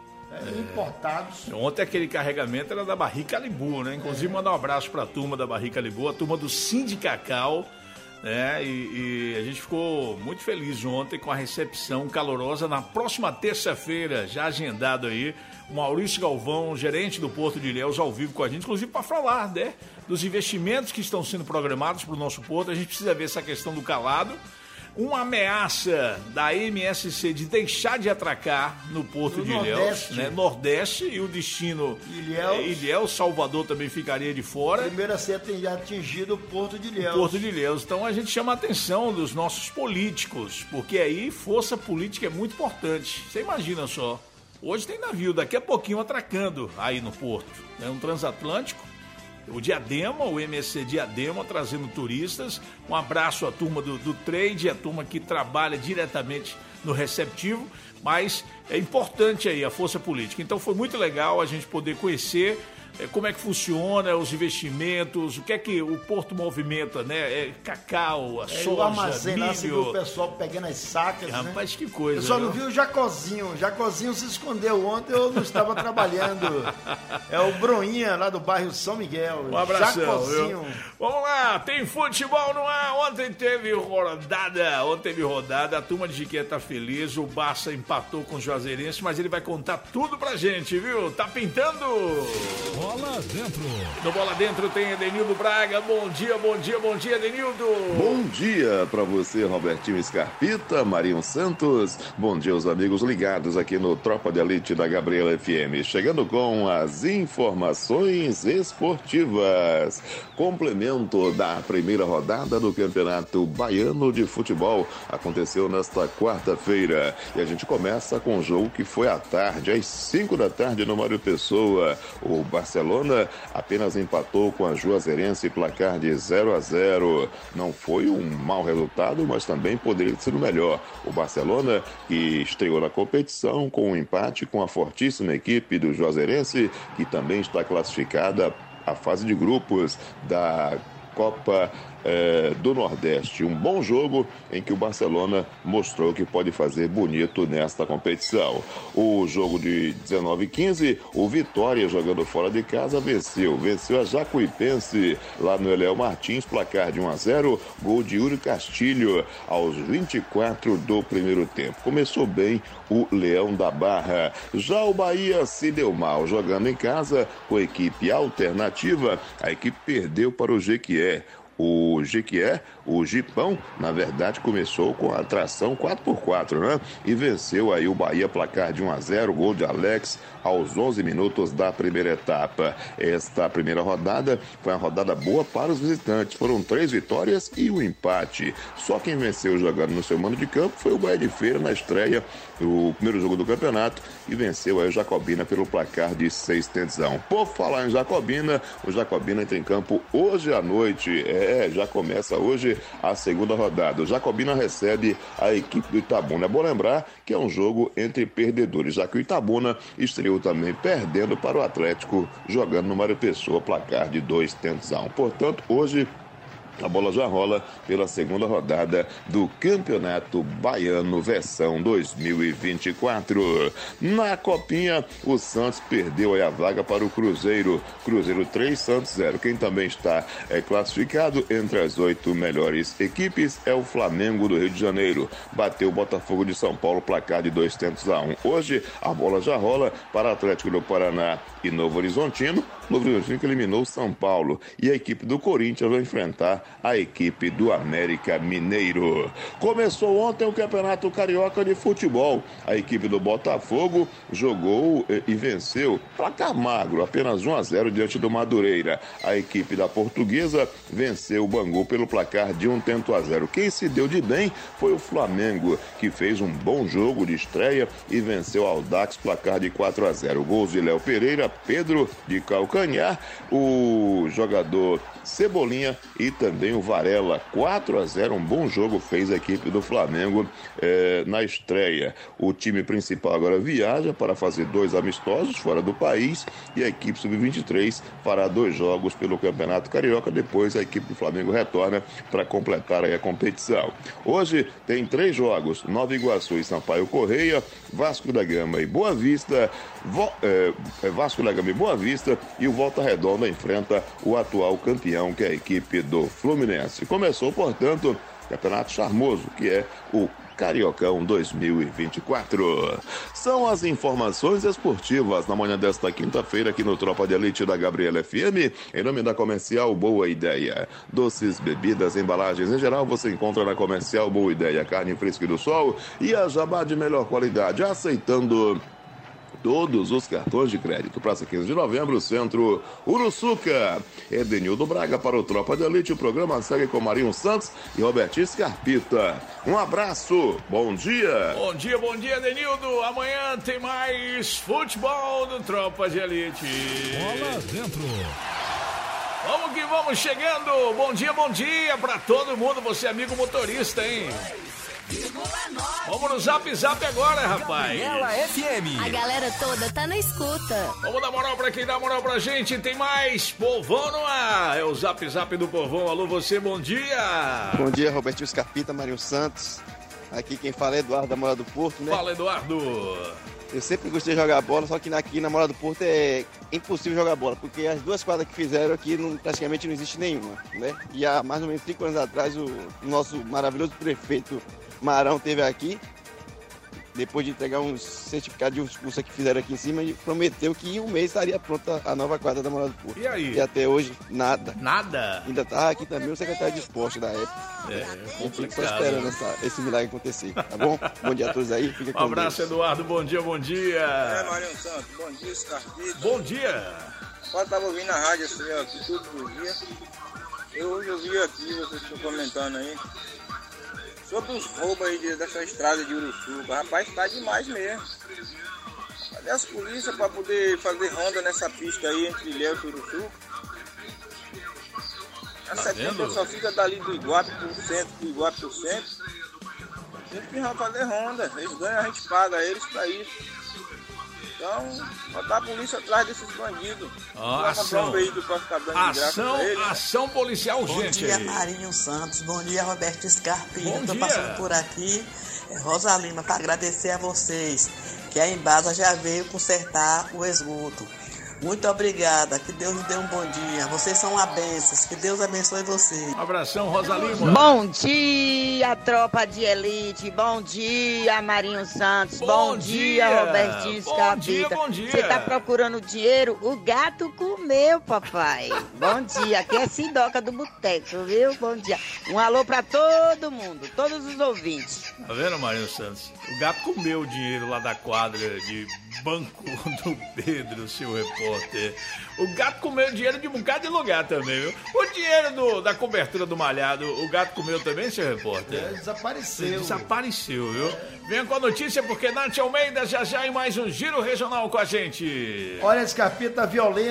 Ontem aquele carregamento era da Barrica Libu, né? Inclusive mandar um abraço para a turma da Barrica Libu, a turma do Sindicacau, né? E a gente ficou muito feliz ontem com a recepção calorosa. Na próxima terça-feira, já agendado aí, o Maurício Galvão, gerente do Porto de Ilhéus, ao vivo com a gente, inclusive para falar, né, dos investimentos que estão sendo programados para o nosso Porto. A gente precisa ver essa questão do calado. Uma ameaça da MSC de deixar de atracar no Porto de Ilhéus, né? Nordeste, e o destino Ilhéus, Salvador também ficaria de fora. Primeiro a ser atingido o Porto de Ilhéus. Porto de Ilhéus. Então a gente chama a atenção dos nossos políticos, porque aí força política é muito importante. Você imagina só, hoje tem navio daqui a pouquinho atracando aí no Porto, né? Um transatlântico. O Diadema, o MSC Diadema, trazendo turistas. Um abraço à turma do trade, a turma que trabalha diretamente no receptivo, mas é importante aí a força política. Então foi muito legal a gente poder conhecer como é que funciona os investimentos, o que é que o Porto movimenta, né? Cacau, a soja, o armazém, milho. Lá você viu o pessoal pegando as sacas, rapaz, né? Que coisa. Eu só não vi o Jacozinho. O Jacozinho se escondeu ontem, eu não estava trabalhando. É o Broinha, lá do bairro São Miguel. Um abração. Jacozinho. Vamos lá, tem futebol no ar. Ontem teve rodada. A turma de Jiqué tá feliz. O Barça empatou com o Juazeirense, mas ele vai contar tudo pra gente, viu? Tá pintando... Bola Dentro. No Bola Dentro tem Edenildo Braga. Bom dia, Edenildo. Bom dia para você, Robertinho Scarpita, Marinho Santos. Bom dia aos amigos ligados aqui no Tropa de Elite da Gabriela FM. Chegando com as informações esportivas. Complemento da primeira rodada do Campeonato Baiano de Futebol. Aconteceu nesta quarta-feira. E a gente começa com um jogo que foi à tarde, às 5 da tarde no Mário Pessoa. O Barcelona apenas empatou com a Juazeirense, placar de 0-0. Não foi um mau resultado, mas também poderia ser o melhor. O Barcelona, que estreou na competição com um empate com a fortíssima equipe do Juazeirense, que também está classificada à fase de grupos da Copa do Nordeste. Um bom jogo em que o Barcelona mostrou que pode fazer bonito nesta competição. O jogo de 19-15, o Vitória, jogando fora de casa, venceu a Jacuipense lá no Eléo Martins, placar de 1-0, gol de Yuri Castilho aos 24 do primeiro tempo. Começou bem o Leão da Barra. Já o Bahia se deu mal, jogando em casa com a equipe alternativa. A equipe perdeu para o Jequié. O Jequié, o Gipão, na verdade começou com a tração 4x4, né? E venceu aí o Bahia, placar de 1-0, gol de Alex aos 11 minutos da primeira etapa. Esta primeira rodada foi uma rodada boa para os visitantes, foram 3 vitórias e um empate. Só quem venceu jogando no seu mando de campo foi o Bahia de Feira na estreia, o primeiro jogo do campeonato, e venceu aí o Jacobina pelo placar de 6-1. Por falar em Jacobina, o Jacobina entra em campo hoje à noite. Já começa hoje a segunda rodada. O Jacobina recebe a equipe do Itabuna. É bom lembrar que é um jogo entre perdedores, já que o Itabuna estreou também perdendo para o Atlético, jogando no Mário Pessoa, placar de 2-1. Portanto, hoje a bola já rola pela segunda rodada do Campeonato Baiano versão 2024. Na Copinha, o Santos perdeu aí a vaga para o Cruzeiro. Cruzeiro 3, Santos 0. Quem também está classificado entre as 8 melhores equipes é o Flamengo do Rio de Janeiro. Bateu o Botafogo de São Paulo, placar de 2-1. Hoje, a bola já rola para Atlético do Paraná e Novo Horizontino. Novo Horizontino que eliminou o São Paulo. E a equipe do Corinthians vai enfrentar a equipe do América Mineiro. Começou ontem o Campeonato Carioca de Futebol. A equipe do Botafogo jogou e venceu, placar magro, apenas 1-0 diante do Madureira. A equipe da Portuguesa venceu o Bangu pelo placar de 1-0. Quem se deu de bem foi o Flamengo, que fez um bom jogo de estreia e venceu o Audax, placar de 4-0. Gols de Léo Pereira, Pedro de calcanhar, o jogador Cebolinha e também o Varela. 4-0, um bom jogo fez a equipe do Flamengo na estreia. O time principal agora viaja para fazer 2 amistosos fora do país e a equipe sub-23 fará 2 jogos pelo Campeonato Carioca. Depois a equipe do Flamengo retorna para completar aí a competição. Hoje tem 3 jogos: Nova Iguaçu e Sampaio Correia, Vasco da Gama e Boa Vista, Vasco da Gama e Boa Vista, e o Volta Redonda enfrenta o atual campeão, que é a equipe do Fluminense. Começou, portanto, o campeonato charmoso, que é o Cariocão 2024. São as informações esportivas na manhã desta quinta-feira aqui no Tropa de Elite da Gabriela FM, em nome da Comercial Boa Ideia. Doces, bebidas, embalagens em geral você encontra na Comercial Boa Ideia. Carne fresca do sol e a jabá de melhor qualidade, aceitando todos os cartões de crédito. Praça 15 de Novembro, Centro Uruçuca. Edenildo Braga para o Tropa de Elite. O programa segue com Marinho Santos e Robertinho Scarpita. Um abraço, bom dia. Bom dia, Edenildo. Amanhã tem mais futebol do Tropa de Elite. Bola dentro. Vamos que vamos chegando. Bom dia pra todo mundo. Você, amigo motorista, hein? Vamos no Zap agora, rapaz. Gabriela FM. A galera toda tá na escuta. Vamos dar moral pra quem dá moral pra gente. Tem mais Povão no ar. É o Zap do Povão. Alô, você, bom dia. Bom dia, Robertinho Scarpita, Marinho Santos. Aqui quem fala é Eduardo da Morada do Porto, né? Fala, Eduardo. Eu sempre gostei de jogar bola, só que aqui na Morada do Porto é impossível jogar bola, porque as 2 quadras que fizeram aqui praticamente não existe nenhuma, né? E há mais ou menos 5 anos atrás o nosso maravilhoso prefeito Marão esteve aqui, depois de entregar uns certificados de uns cursos que fizeram aqui em cima, e prometeu que em um mês estaria pronta a nova quadra da Morada do Porto. E aí? E até hoje, nada. Nada? Ainda tá aqui também o secretário de esporte da época. É complicado. Só esperando esse milagre acontecer, tá bom? Bom dia a todos aí, fica com Um abraço, Deus. Eduardo, bom dia. Marinho Santos, bom dia, Scarpita. Bom dia. Eu tava ouvindo a rádio assim, aqui todos os dias. Hoje eu vi aqui, vocês estão comentando aí, sobre os roubos aí dessa estrada de Uruçuca. Rapaz, tá demais mesmo. Cadê as polícias para poder fazer ronda nessa pista aí entre Ilhéus e Uruçuca? A 70 só fica dali do Iguape pro centro. A gente vai fazer ronda. Eles ganham, a gente paga eles para isso. Então, botar a polícia atrás desses bandidos. Ação policial urgente. Bom dia, Marinho Santos. Bom dia, Roberto Scarpino. Estou passando por aqui, Rosa Lima, para agradecer a vocês, que a Embasa já veio consertar o esgoto. Muito obrigada, que Deus lhe dê um bom dia. Vocês são uma bênção, que Deus abençoe vocês. Um abração, Rosa Lima. Bom dia, tropa de elite. Bom dia, Marinho Santos. Bom dia, Robertinho Scarpita. Bom dia. Você tá procurando dinheiro? O gato comeu, papai. Bom dia, aqui é Sidoca do Boteco, viu? Bom dia. Um alô pra todo mundo, todos os ouvintes. Tá vendo, Marinho Santos? O gato comeu o dinheiro lá da quadra de Banco do Pedro, seu repórter. O gato comeu dinheiro de um bocado de lugar também, viu? O dinheiro da cobertura do malhado, o gato comeu também, seu repórter? Desapareceu. Desapareceu, viu? Venha com a notícia, porque Nath Almeida já em mais um Giro Regional com a gente. Olha, Scarpita, a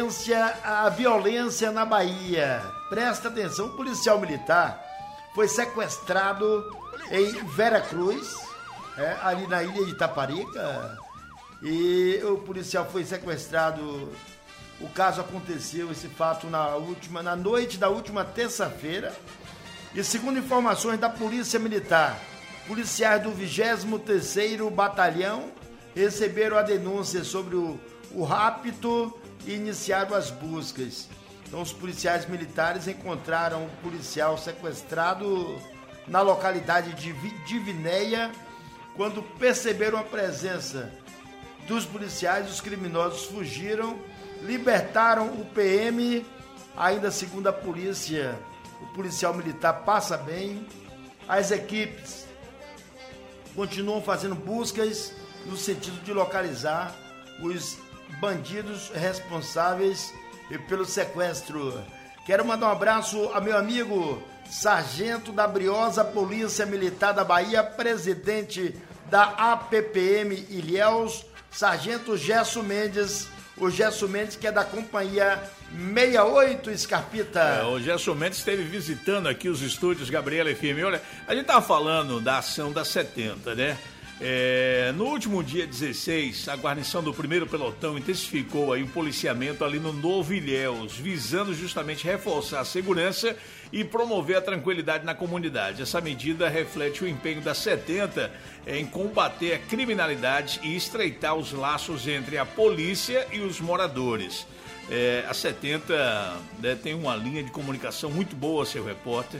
violência na Bahia. Presta atenção, um policial militar foi sequestrado em Veracruz, ali na ilha de Itaparica, e o policial foi sequestrado. O caso aconteceu, esse fato, na noite da última terça-feira, e segundo informações da Polícia Militar, policiais do 23º Batalhão receberam a denúncia sobre o rapto e iniciaram as buscas. Então, os policiais militares encontraram o policial sequestrado na localidade de Divinéia. Quando perceberam a presença dos policiais, os criminosos fugiram, libertaram o PM. Ainda segundo a polícia, o policial militar passa bem. As equipes continuam fazendo buscas no sentido de localizar os bandidos responsáveis pelo sequestro. Quero mandar um abraço a meu amigo Sargento da Briosa Polícia Militar da Bahia, presidente da APPM Ilhéus, Sargento Gerson Mendes. O Gerson Mendes, que é da companhia 68, Scarpita. O Gerson Mendes esteve visitando aqui os estúdios Gabriela FM. Olha, a gente estava falando da ação da 70, né? No último dia 16, a guarnição do 1º Pelotão intensificou aí o policiamento ali no Novo Ilhéus, visando justamente reforçar a segurança e promover a tranquilidade na comunidade. Essa medida reflete o empenho da 70 em combater a criminalidade e estreitar os laços entre a polícia e os moradores. A 70 tem uma linha de comunicação muito boa, seu repórter,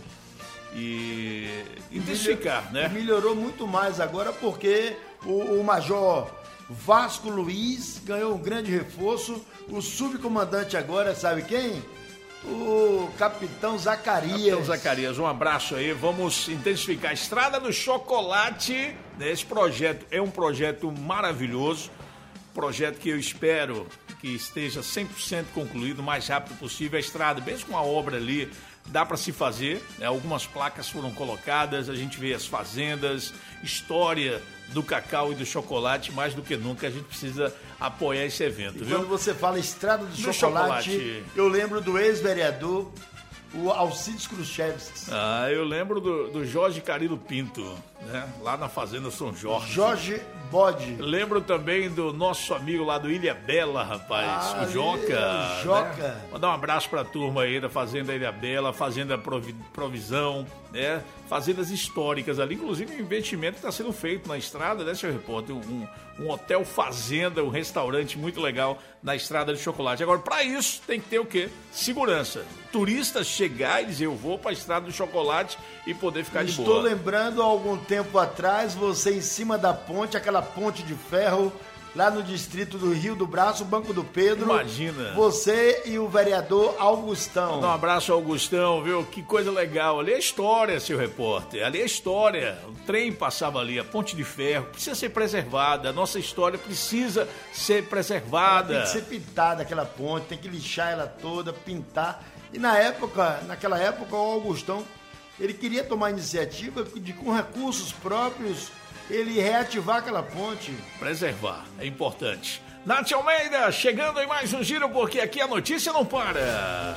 e intensificar, né? Melhorou muito mais agora porque o Major Vasco Luiz ganhou um grande reforço. O subcomandante agora, sabe quem? O Capitão Zacarias. Capitão Zacarias, um abraço aí. Vamos intensificar a Estrada do Chocolate. Esse projeto é um projeto maravilhoso, projeto que eu espero que esteja 100% concluído o mais rápido possível. A estrada, mesmo com a obra ali, dá para se fazer, né? Algumas placas foram colocadas, a gente vê as fazendas, história do cacau e do chocolate. Mais do que nunca a gente precisa apoiar esse evento, viu? Quando você fala Estrada do Chocolate, eu lembro do ex-vereador, o Alcides Khrushchevski. Eu lembro do Jorge Carilo Pinto, né? Lá na Fazenda São Jorge. Jorge Bode. Lembro também do nosso amigo lá do Ilha Bela, rapaz, o Joca. Joca. Né? Mandar um abraço pra turma aí da Fazenda Ilha Bela, Fazenda Provisão, né? Fazendas históricas ali, inclusive um investimento que está sendo feito na estrada, né, seu repórter? Um hotel fazenda, um restaurante muito legal na Estrada de Chocolate. Agora, para isso, tem que ter o quê? Segurança. Turistas chegar e dizer, eu vou para a Estrada do Chocolate e poder ficar de boa. Estou lembrando, há algum tempo atrás, você em cima da ponte, aquela ponte de ferro, lá no distrito do Rio do Braço, Banco do Pedro. Imagina. Você e o vereador Augustão. Um abraço, Augustão, viu? Que coisa legal. Ali é história, seu repórter. Ali é história. O trem passava ali, a ponte de ferro. Precisa ser preservada. A nossa história precisa ser preservada. Tem que ser pintada aquela ponte, tem que lixar ela toda, pintar. E naquela época, o Augustão, ele queria tomar a iniciativa de, com recursos próprios, ele reativar aquela ponte. Preservar, é importante. Nath Almeida, chegando em mais um giro, porque aqui a notícia não para.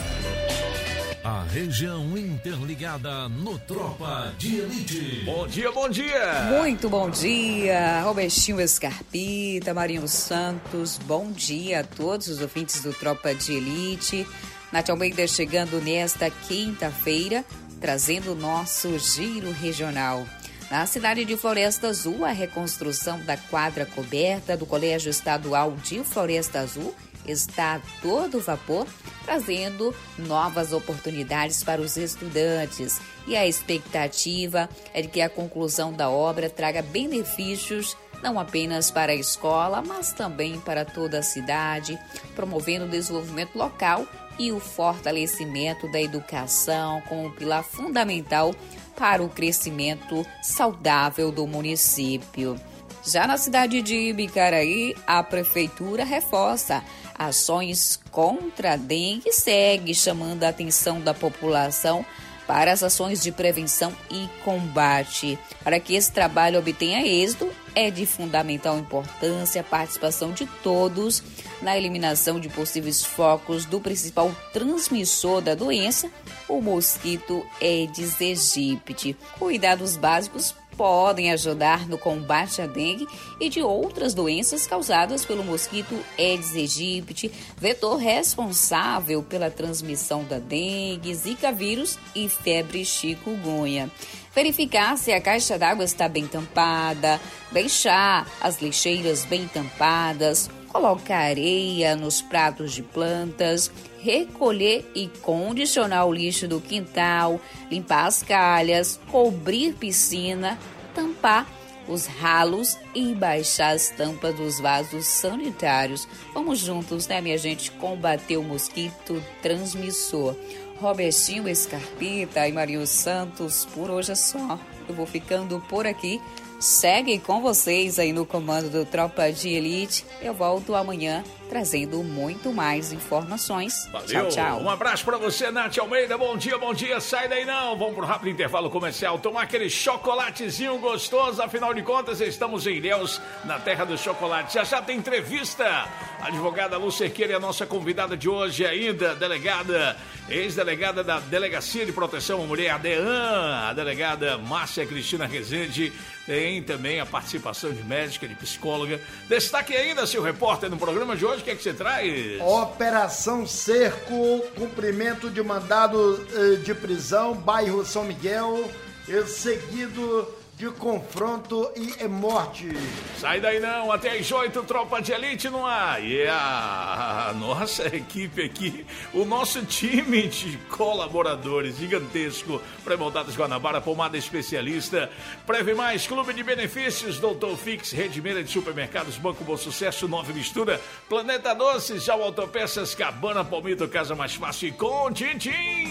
A região interligada no Tropa de Elite. Bom dia, bom dia. Muito bom dia, Robertinho Scarpita, Marinho Santos. Bom dia a todos os ouvintes do Tropa de Elite. Nath Almeida chegando nesta quinta-feira, trazendo o nosso giro regional. Na cidade de Floresta Azul, a reconstrução da quadra coberta do Colégio Estadual de Floresta Azul está a todo vapor, trazendo novas oportunidades para os estudantes. E a expectativa é de que a conclusão da obra traga benefícios não apenas para a escola, mas também para toda a cidade, promovendo o desenvolvimento local e o fortalecimento da educação como pilar fundamental para o crescimento saudável do município. Já na cidade de Bicaraí, a prefeitura reforça ações contra a dengue e segue chamando a atenção da população para as ações de prevenção e combate. Para que esse trabalho obtenha êxito, é de fundamental importância a participação de todos na eliminação de possíveis focos do principal transmissor da doença, o mosquito Aedes aegypti. Cuidados básicos podem ajudar no combate à dengue e de outras doenças causadas pelo mosquito Aedes aegypti, vetor responsável pela transmissão da dengue, zika vírus e febre chikungunya. Verificar se a caixa d'água está bem tampada, deixar as lixeiras bem tampadas, colocar areia nos pratos de plantas, recolher e condicionar o lixo do quintal, limpar as calhas, cobrir piscina, tampar os ralos e baixar as tampas dos vasos sanitários. Vamos juntos, né, minha gente, combater o mosquito transmissor. Robertinho Scarpita e Marinho Santos, por hoje é só. Eu vou ficando por aqui. Segue com vocês aí no comando do Tropa de Elite. Eu volto amanhã trazendo muito mais informações. Valeu. Tchau, tchau. Um abraço pra você, Nath Almeida. Bom dia, bom dia. Sai daí não. Vamos pro rápido intervalo comercial. Tomar aquele chocolatezinho gostoso. Afinal de contas, estamos em Ilhéus, na terra do chocolate. Já tem entrevista. A advogada Lu Cerqueira é a nossa convidada de hoje ainda. Delegada, ex-delegada da Delegacia de Proteção à Mulher, a DEAN. A delegada Márcia Cristina Rezende. Tem também a participação de médica, de psicóloga. Destaque ainda, seu repórter, no programa de hoje. O que é que você traz? Operação Cerco, cumprimento de mandado de prisão, bairro São Miguel, seguido de confronto e morte. Sai daí não, até às 8, Tropa de Elite no ar. E a nossa equipe aqui, o nosso time de colaboradores gigantesco, Pré-Moldados Guanabara, pomada especialista, Preve Mais, Clube de Benefícios, Doutor Fix, Rede Meira de Supermercados, Banco Bom Sucesso, Nova Mistura, Planeta Doces, Já Autopeças, Cabana Palmito, Casa Mais Fácil e Contintintas.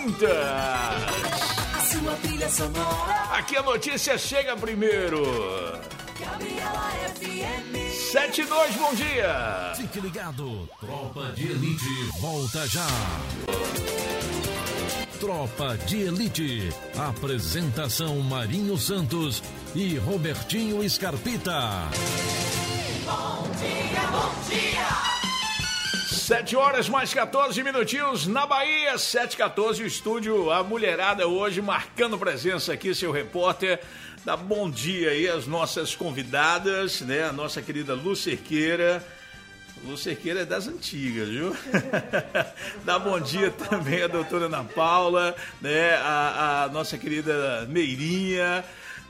A sua trilha sonora. Aqui a notícia chega primeiro. Gabriela FM. 72, bom dia. Fique ligado. Tropa de Elite volta já. Tropa de Elite. Apresentação Marinho Santos e Robertinho Scarpita. Bom dia, bom dia. 7 horas mais 14 minutinhos na Bahia, 7h14, o estúdio, a mulherada hoje marcando presença aqui, seu repórter. Dá bom dia aí às nossas convidadas, né? A nossa querida Lu Cerqueira. Lu Cerqueira é das antigas, viu? Dá bom dia também a doutora Ana Paula, né? A nossa querida Meirinha.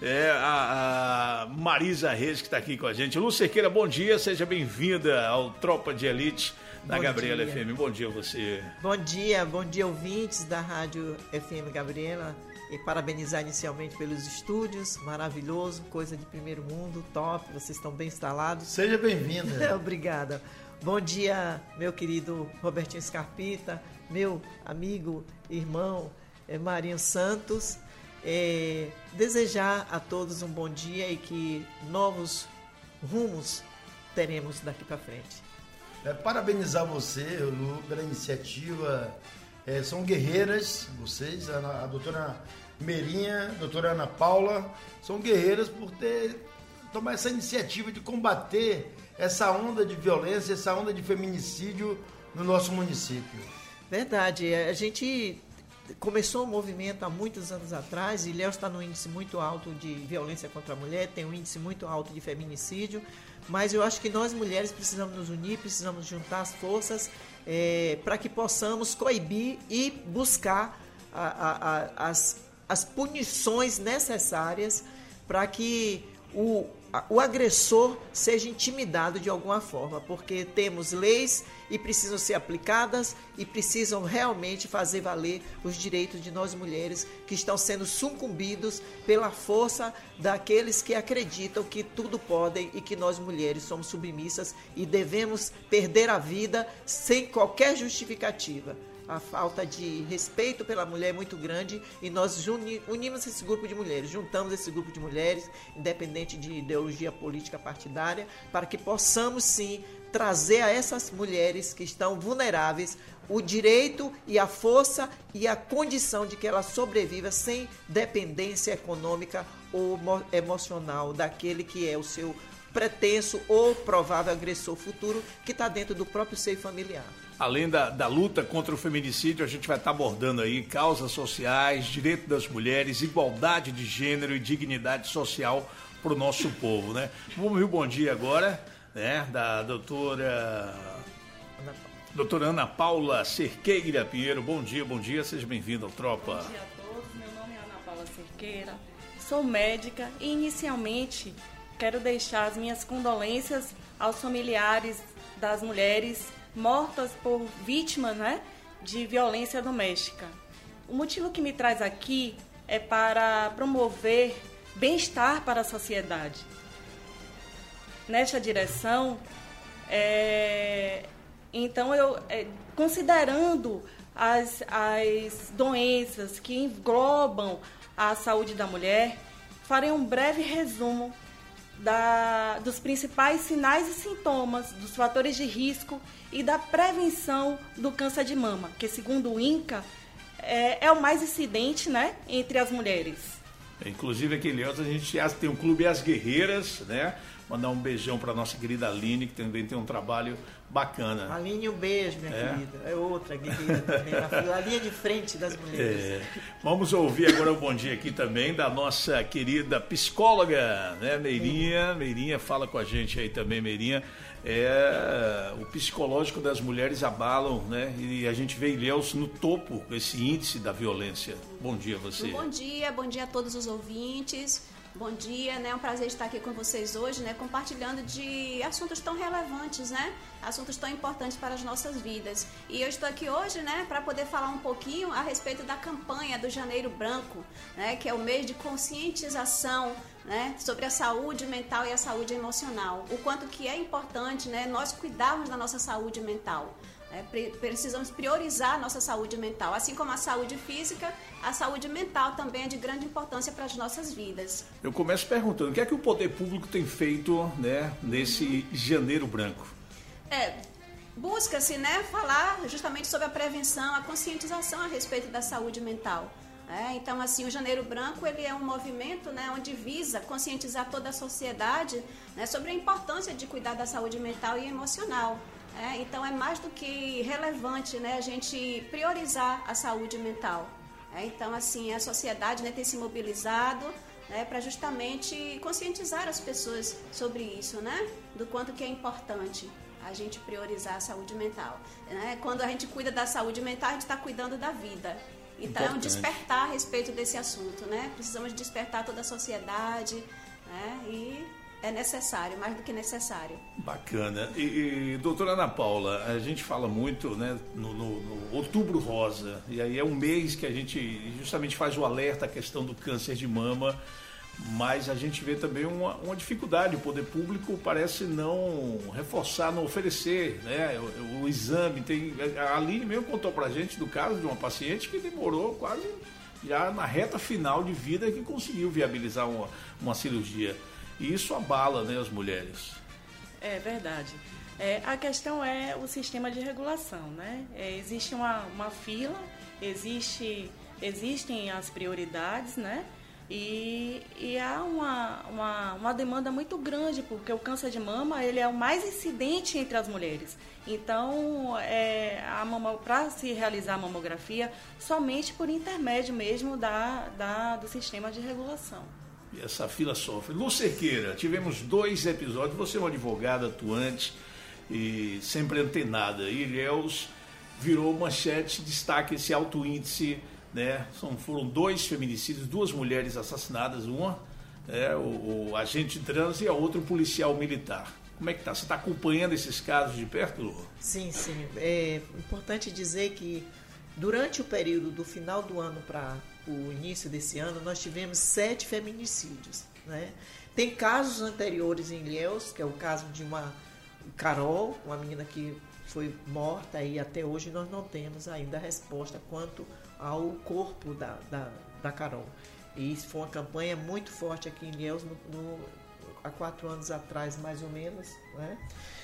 A Marisa Reis que está aqui com a gente. Lu Cerqueira, bom dia, seja bem-vinda ao Tropa de Elite da Gabriela FM. Bom dia a você. Bom dia ouvintes da Rádio FM Gabriela, e parabenizar inicialmente pelos estúdios, maravilhoso, coisa de primeiro mundo, top, vocês estão bem instalados. Seja bem-vinda. Obrigada. Bom dia, meu querido Robertinho Scarpita, meu amigo, irmão Marinho Santos. Desejar a todos um bom dia e que novos rumos teremos daqui para frente. Parabenizar você, Lu, pela iniciativa. São guerreiras, vocês, a doutora Meirinha, a doutora Ana Paula, são guerreiras por tomar essa iniciativa de combater essa onda de violência, essa onda de feminicídio no nosso município. Verdade, a gente começou um movimento há muitos anos atrás, e Ilhéus está num índice muito alto de violência contra a mulher, tem um índice muito alto de feminicídio, mas eu acho que nós mulheres precisamos nos unir, precisamos juntar as forças para que possamos coibir e buscar as punições necessárias para que o agressor seja intimidado de alguma forma, porque temos leis e precisam ser aplicadas e precisam realmente fazer valer os direitos de nós mulheres que estão sendo sucumbidos pela força daqueles que acreditam que tudo podem e que nós mulheres somos submissas e devemos perder a vida sem qualquer justificativa. A falta de respeito pela mulher é muito grande e nós unimos esse grupo de mulheres, juntamos esse grupo de mulheres, independente de ideologia política partidária, para que possamos sim trazer a essas mulheres que estão vulneráveis o direito e a força e a condição de que ela sobreviva sem dependência econômica ou emocional daquele que é o seu pretenso ou provável agressor futuro, que está dentro do próprio seio familiar. Além da luta contra o feminicídio, a gente vai estar abordando aí causas sociais, direito das mulheres, igualdade de gênero e dignidade social para o nosso povo, né? Vamos ouvir o bom dia agora, né, da doutora Ana Paula Cerqueira Pinheiro. Bom dia, seja bem-vindo ao Tropa. Bom dia a todos, meu nome é Ana Paula Cerqueira, sou médica e inicialmente quero deixar as minhas condolências aos familiares das mulheres mortas por vítimas, né, de violência doméstica. O motivo que me traz aqui é para promover bem-estar para a sociedade. Nesta direção, então considerando as doenças que englobam a saúde da mulher, farei um breve resumo dos principais sinais e sintomas, dos fatores de risco e da prevenção do câncer de mama, que segundo o INCA é o mais incidente, né, entre as mulheres. Inclusive aqui em Ilhéus a gente tem um clube As Guerreiras, né? Mandar um beijão para nossa querida Aline, que também tem um trabalho bacana. Aline, um beijo, minha querida. É outra guerreira também, na linha de frente das mulheres. Vamos ouvir agora o bom dia aqui também da nossa querida psicóloga, né, Meirinha. Meirinha, fala com a gente aí também, Meirinha. O psicológico das mulheres abalam, né? E a gente vê Ilhéus no topo esse índice da violência. Bom dia a você. Bom dia a todos os ouvintes. Bom dia, né? É um prazer estar aqui com vocês hoje, né? Compartilhando de assuntos tão relevantes, né? Assuntos tão importantes para as nossas vidas. E eu estou aqui hoje, né? Para poder falar um pouquinho a respeito da campanha do Janeiro Branco, né? Que é o mês de conscientização, né? Sobre a saúde mental e a saúde emocional. O quanto que é importante, né? Nós cuidarmos da nossa saúde mental. Precisamos priorizar a nossa saúde mental, assim como a saúde física, a saúde mental também é de grande importância para as nossas vidas. Eu começo perguntando, o que é que o poder público tem feito, né, nesse Janeiro Branco? Busca-se, né, falar justamente sobre a prevenção, a conscientização a respeito da saúde mental. Então, assim, o Janeiro Branco ele é um movimento, né, onde visa conscientizar toda a sociedade, né, sobre a importância de cuidar da saúde mental e emocional. Então é mais do que relevante, né, a gente priorizar a saúde mental. Então, assim, a sociedade, né, tem se mobilizado, né, para justamente conscientizar as pessoas sobre isso, né, do quanto que é importante a gente priorizar a saúde mental. Né? Quando a gente cuida da saúde mental, a gente está cuidando da vida. Então é um despertar a respeito desse assunto, né? Precisamos despertar toda a sociedade, né? E é necessário, mais do que necessário. Bacana. E doutora Ana Paula, a gente fala muito, né, no Outubro Rosa, e aí é um mês que a gente justamente faz o alerta à questão do câncer de mama, mas a gente vê também uma dificuldade. O poder público parece não reforçar, não oferecer, né, o exame. A Aline mesmo contou pra gente do caso de uma paciente que demorou quase já na reta final de vida que conseguiu viabilizar uma cirurgia. E isso abala, né, as mulheres. É verdade. A questão é o sistema de regulação, né? Existe uma fila, existem as prioridades, né? E há uma demanda muito grande, porque o câncer de mama ele é o mais incidente entre as mulheres. Então, para se realizar a mamografia, somente por intermédio mesmo do sistema de regulação. E essa fila sofre. Lu Cerqueira, tivemos 2 episódios, você é uma advogada atuante e sempre antenada. E Ilhéus virou manchete, destaque esse alto índice, né? Foram 2 feminicídios, 2 mulheres assassinadas, uma o agente de trânsito e a outra o policial militar. Como é que está? Você está acompanhando esses casos de perto, Lu? Sim. É importante dizer que durante o período do final do ano para o início desse ano, nós tivemos 7 feminicídios, né? Tem casos anteriores em Ilhéus, que é o caso de uma Carol, uma menina que foi morta, e até hoje nós não temos ainda a resposta quanto ao corpo da Carol. E isso foi uma campanha muito forte aqui em Ilhéus há 4 anos atrás, mais ou menos, né?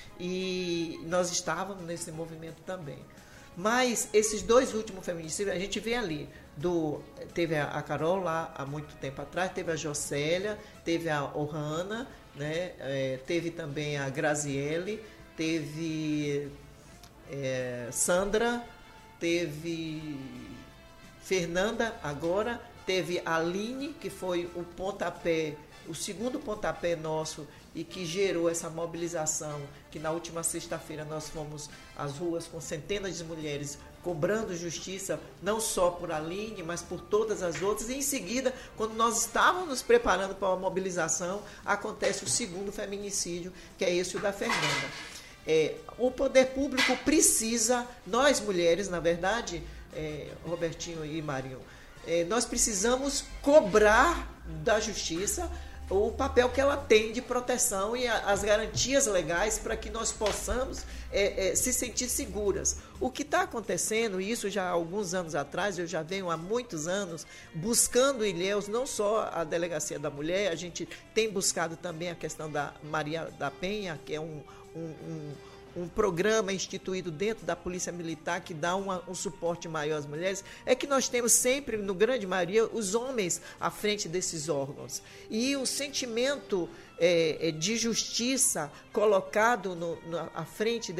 E nós estávamos nesse movimento também. Mas esses 2 últimos feminicídios, a gente vê ali, teve a Carol lá há muito tempo atrás, teve a Jocélia, teve a Ohana, né? Teve também a Graziele, teve Sandra, teve Fernanda agora, teve a Aline, que foi o segundo pontapé nosso e que gerou essa mobilização, que na última sexta-feira nós fomos às ruas com centenas de mulheres cobrando justiça, não só por Aline, mas por todas as outras. E em seguida, quando nós estávamos nos preparando para uma mobilização, acontece o segundo feminicídio, que é esse o da Fernanda. O poder público precisa, nós mulheres, na verdade, Robertinho e Marinho, nós precisamos cobrar da justiça o papel que ela tem de proteção e as garantias legais para que nós possamos se sentir seguras. O que está acontecendo, e isso já há alguns anos atrás, eu já venho há muitos anos buscando em Ilhéus, não só a Delegacia da Mulher, a gente tem buscado também a questão da Maria da Penha, que é um programa instituído dentro da Polícia Militar que dá um suporte maior às mulheres, é que nós temos sempre, no grande maioria, os homens à frente desses órgãos. E o sentimento de justiça colocado à frente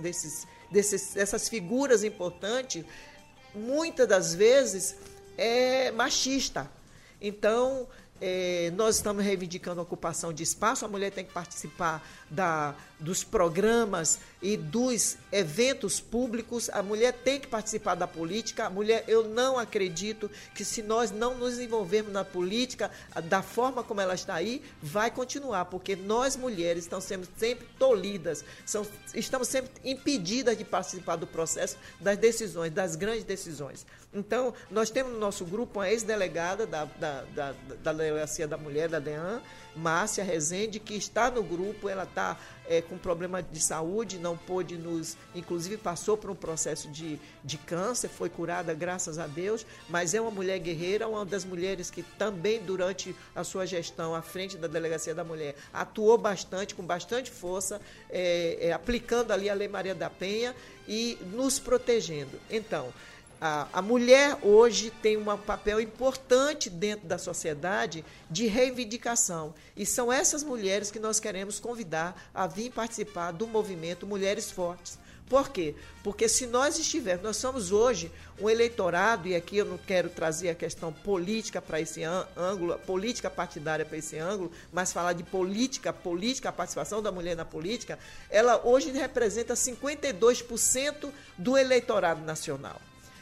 dessas figuras importantes, muitas das vezes é machista. Então, nós estamos reivindicando a ocupação de espaço, a mulher tem que participar dos programas e dos eventos públicos, a mulher tem que participar da política. A mulher, eu não acredito que se nós não nos envolvermos na política da forma como ela está aí, vai continuar, porque nós mulheres estamos sempre tolhidas, estamos sempre impedidas de participar do processo das decisões, das grandes decisões. Então, nós temos no nosso grupo uma ex-delegada da Delegacia da Mulher, da DEAN, Márcia Rezende, que está no grupo. Ela está com problema de saúde, não pôde inclusive passou por um processo de câncer, foi curada, graças a Deus, mas é uma mulher guerreira, uma das mulheres que também, durante a sua gestão à frente da Delegacia da Mulher, atuou bastante, com bastante força, aplicando ali a Lei Maria da Penha e nos protegendo. Então, a mulher hoje tem um papel importante dentro da sociedade de reivindicação. E são essas mulheres que nós queremos convidar a vir participar do movimento Mulheres Fortes. Por quê? Porque se nós nós somos hoje um eleitorado, e aqui eu não quero trazer a questão política para esse ângulo, política partidária para esse ângulo, mas falar de política, a participação da mulher na política, ela hoje representa 52% do eleitorado nacional.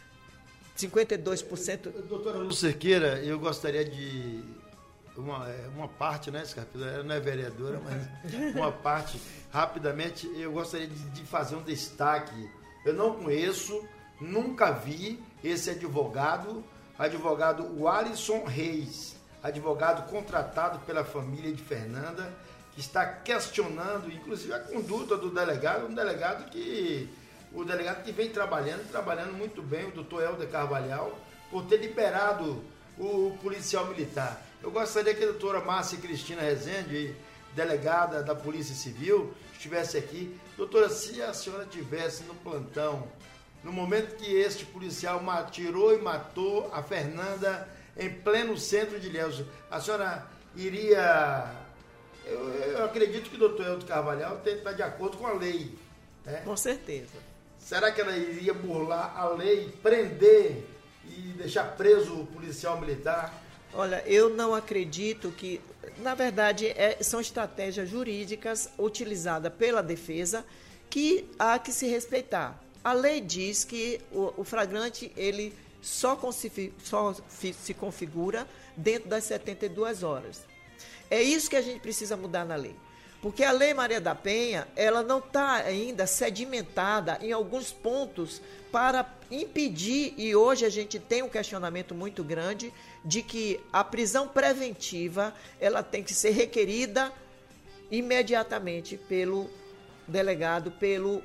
52%. Doutora Lu Cerqueira, eu gostaria de uma parte, né, Scarpita? Ela não é vereadora, mas uma parte, rapidamente, eu gostaria de fazer um destaque. Eu não conheço, nunca vi esse advogado Alisson Reis, advogado contratado pela família de Fernanda, que está questionando, inclusive, a conduta do delegado, o delegado que vem trabalhando muito bem, o doutor Helder Carvalhal, por ter liberado o policial militar. Eu gostaria que a doutora Márcia Cristina Rezende, delegada da Polícia Civil, estivesse aqui. Doutora, se a senhora estivesse no plantão, no momento que este policial atirou e matou a Fernanda em pleno centro de Ilhéus, a senhora iria... Eu acredito que o doutor Helder Carvalhal está de acordo com a lei, né? Com certeza. Será que ela iria burlar a lei, prender e deixar preso o policial militar? Olha, eu não acredito que... Na verdade, são estratégias jurídicas utilizadas pela defesa que há que se respeitar. A lei diz que o flagrante ele só se configura dentro das 72 horas. É isso que a gente precisa mudar na lei. Porque a Lei Maria da Penha, ela não está ainda sedimentada em alguns pontos para impedir, e hoje a gente tem um questionamento muito grande de que a prisão preventiva, ela tem que ser requerida imediatamente pelo delegado, pelo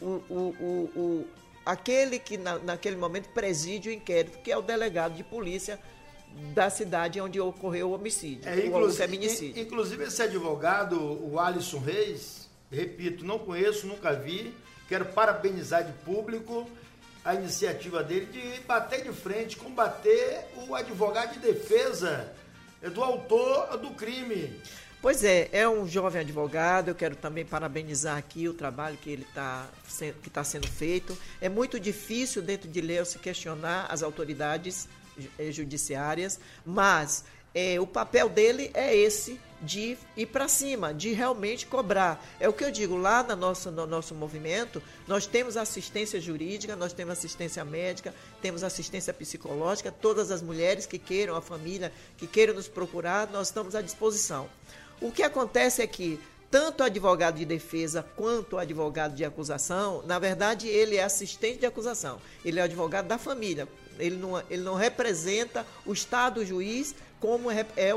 aquele que naquele momento preside o inquérito, que é o delegado de polícia da cidade onde ocorreu o homicídio, o feminicídio. Inclusive esse advogado, o Alisson Reis, repito, não conheço, nunca vi, quero parabenizar de público a iniciativa dele de bater de frente, combater o advogado de defesa do autor do crime. Pois é um jovem advogado, eu quero também parabenizar aqui o trabalho que ele que está sendo feito. É muito difícil dentro de lei se questionar as autoridades judiciárias, mas o papel dele é esse, de ir para cima, de realmente cobrar. É o que eu digo, lá no nosso movimento, nós temos assistência jurídica, nós temos assistência médica, temos assistência psicológica, todas as mulheres que queiram, a família que queiram nos procurar, nós estamos à disposição. O que acontece é que tanto o advogado de defesa quanto o advogado de acusação, na verdade, ele é assistente de acusação, ele é advogado da família. Ele não representa o Estado juiz, como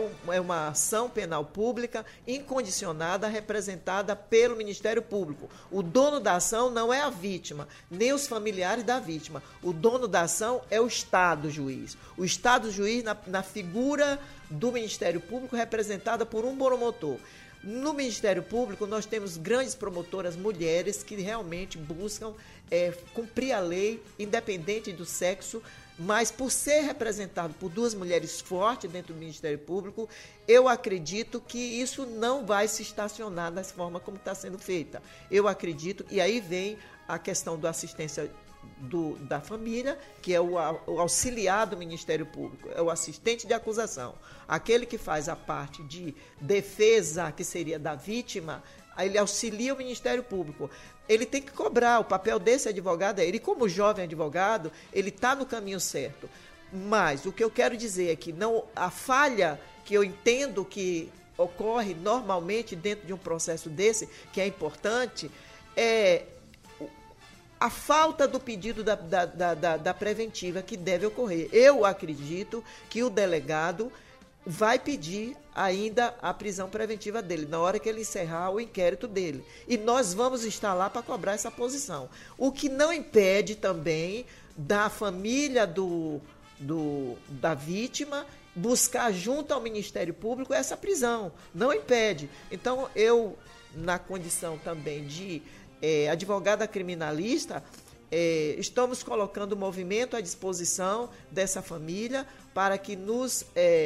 é uma ação penal pública incondicionada, representada pelo Ministério Público. O dono da ação não é a vítima, nem os familiares da vítima. O dono da ação é o Estado juiz. O Estado juiz na figura do Ministério Público, representada por um promotor. No Ministério Público, nós temos grandes promotoras mulheres que realmente buscam cumprir a lei, independente do sexo, mas por ser representado por duas mulheres fortes dentro do Ministério Público, eu acredito que isso não vai se estacionar da forma como está sendo feita. Eu acredito, e aí vem a questão da assistência da família, que é o auxiliar do Ministério Público, é o assistente de acusação, aquele que faz a parte de defesa, que seria da vítima, ele auxilia o Ministério Público. Ele tem que cobrar, o papel desse advogado ele como jovem advogado, ele está no caminho certo. Mas o que eu quero dizer é que a falha que eu entendo que ocorre normalmente dentro de um processo desse, que é importante, é a falta do pedido da preventiva que deve ocorrer. Eu acredito que o delegado vai pedir ainda a prisão preventiva dele, na hora que ele encerrar o inquérito dele. E nós vamos estar lá para cobrar essa posição. O que não impede também da família da vítima buscar junto ao Ministério Público essa prisão. Não impede. Então, eu, na condição também de advogada criminalista, estamos colocando o movimento à disposição dessa família para que nos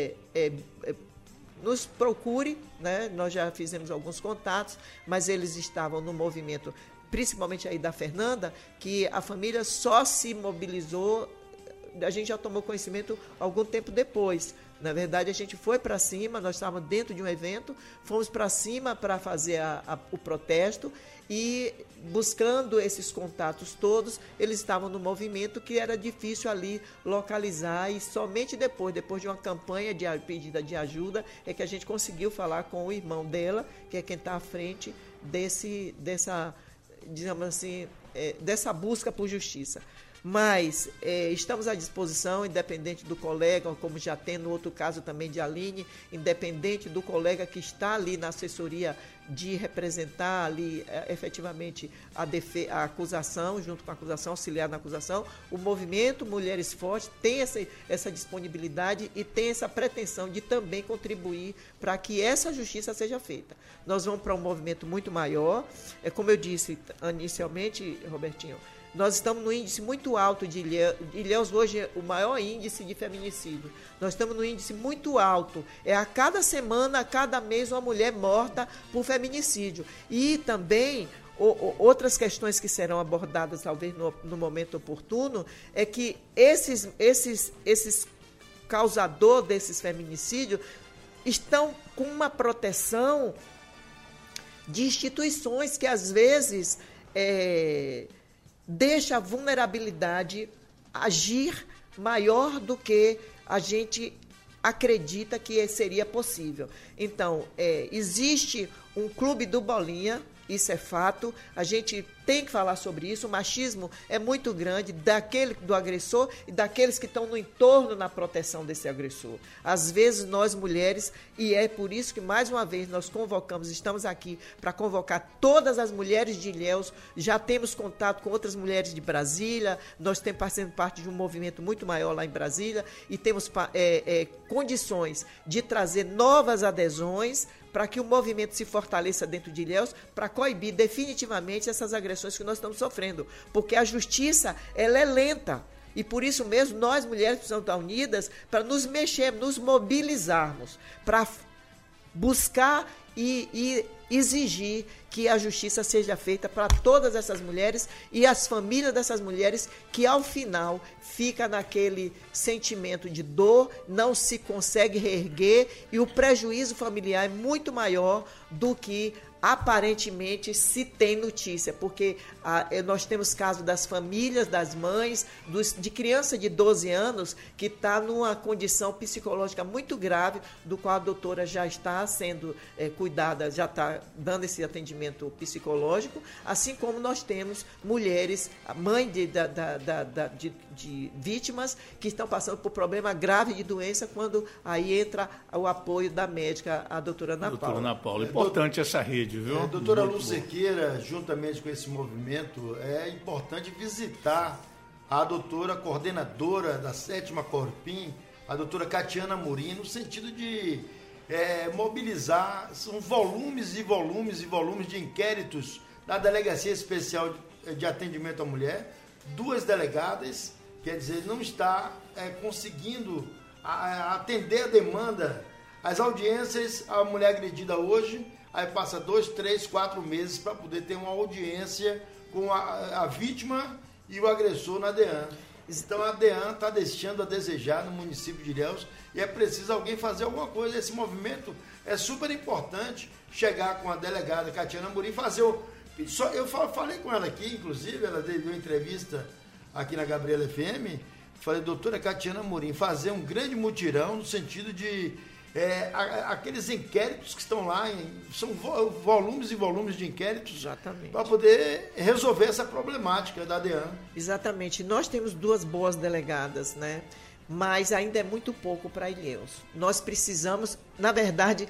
procure, né? Nós já fizemos alguns contatos, mas eles estavam no movimento, principalmente aí da Fernanda, que a família só se mobilizou, a gente já tomou conhecimento algum tempo depois. Na verdade, a gente foi para cima, nós estávamos dentro de um evento, fomos para cima para fazer o protesto e buscando esses contatos todos, eles estavam no movimento que era difícil ali localizar e somente depois de uma campanha de pedida de ajuda, é que a gente conseguiu falar com o irmão dela, que é quem está à frente dessa busca por justiça. Mas estamos à disposição, independente do colega, como já tem no outro caso também de Aline, independente do colega que está ali na assessoria de representar ali efetivamente a acusação, junto com a acusação, auxiliar na acusação, o movimento Mulheres Fortes tem essa disponibilidade e tem essa pretensão de também contribuir para que essa justiça seja feita. Nós vamos para um movimento muito maior, como eu disse inicialmente, Robertinho, nós estamos no índice muito alto de Ilhéus, hoje é o maior índice de feminicídio. Nós estamos no índice muito alto. A cada semana, a cada mês, uma mulher morta por feminicídio. E também outras questões que serão abordadas, talvez, no momento oportuno, é que esses causadores desses feminicídios estão com uma proteção de instituições que, às vezes, deixa a vulnerabilidade agir maior do que a gente acredita que seria possível. Então, existe um clube do Bolinha, isso é fato, a gente tem que falar sobre isso. O machismo é muito grande do agressor e daqueles que estão no entorno na proteção desse agressor. Às vezes nós mulheres, e é por isso que mais uma vez nós estamos aqui para convocar todas as mulheres de Ilhéus, já temos contato com outras mulheres de Brasília, nós temos fazendo parte de um movimento muito maior lá em Brasília e temos condições de trazer novas adesões para que o movimento se fortaleça dentro de Ilhéus, para coibir definitivamente essas agressões que nós estamos sofrendo. Porque a justiça, ela é lenta. E por isso mesmo, nós mulheres precisamos estar unidas para nos mexermos, nos mobilizarmos, para buscar e exigir que a justiça seja feita para todas essas mulheres e as famílias dessas mulheres que, ao final, fica naquele sentimento de dor, não se consegue reerguer e o prejuízo familiar é muito maior do que aparentemente se tem notícia, porque nós temos casos das famílias, das mães, de criança de 12 anos que está numa condição psicológica muito grave, do qual a doutora já está sendo cuidada, já está dando esse atendimento psicológico, assim como nós temos mulheres, mãe de vítimas que estão passando por problema grave de doença, quando aí entra o apoio da médica, a doutora Ana Paula. Doutora Ana Paula, importante essa rede. Doutora Lu Sequeira, juntamente com esse movimento, é importante visitar a doutora coordenadora da 7ª Corpim, a doutora Catiana Amorim, no sentido de mobilizar, são volumes e volumes e volumes de inquéritos da Delegacia Especial de Atendimento à Mulher, 2 delegadas, quer dizer, não está conseguindo atender a demanda. As audiências, a mulher agredida hoje, aí passa 2, 3, 4 meses para poder ter uma audiência com a vítima e o agressor na DEAN. Então a DEAN está deixando a desejar no município de Ilhéus e é preciso alguém fazer alguma coisa. Esse movimento é super importante, chegar com a delegada Catiana Amorim, fazer eu falei com ela aqui, inclusive, ela deu uma entrevista aqui na Gabriela FM, falei, doutora Catiana Amorim, fazer um grande mutirão no sentido de aqueles inquéritos que estão lá, são volumes e volumes de inquéritos para poder resolver essa problemática da DEAN. Exatamente. Nós temos 2 boas delegadas, né? Mas ainda é muito pouco para Ilhéus. Nós precisamos, na verdade,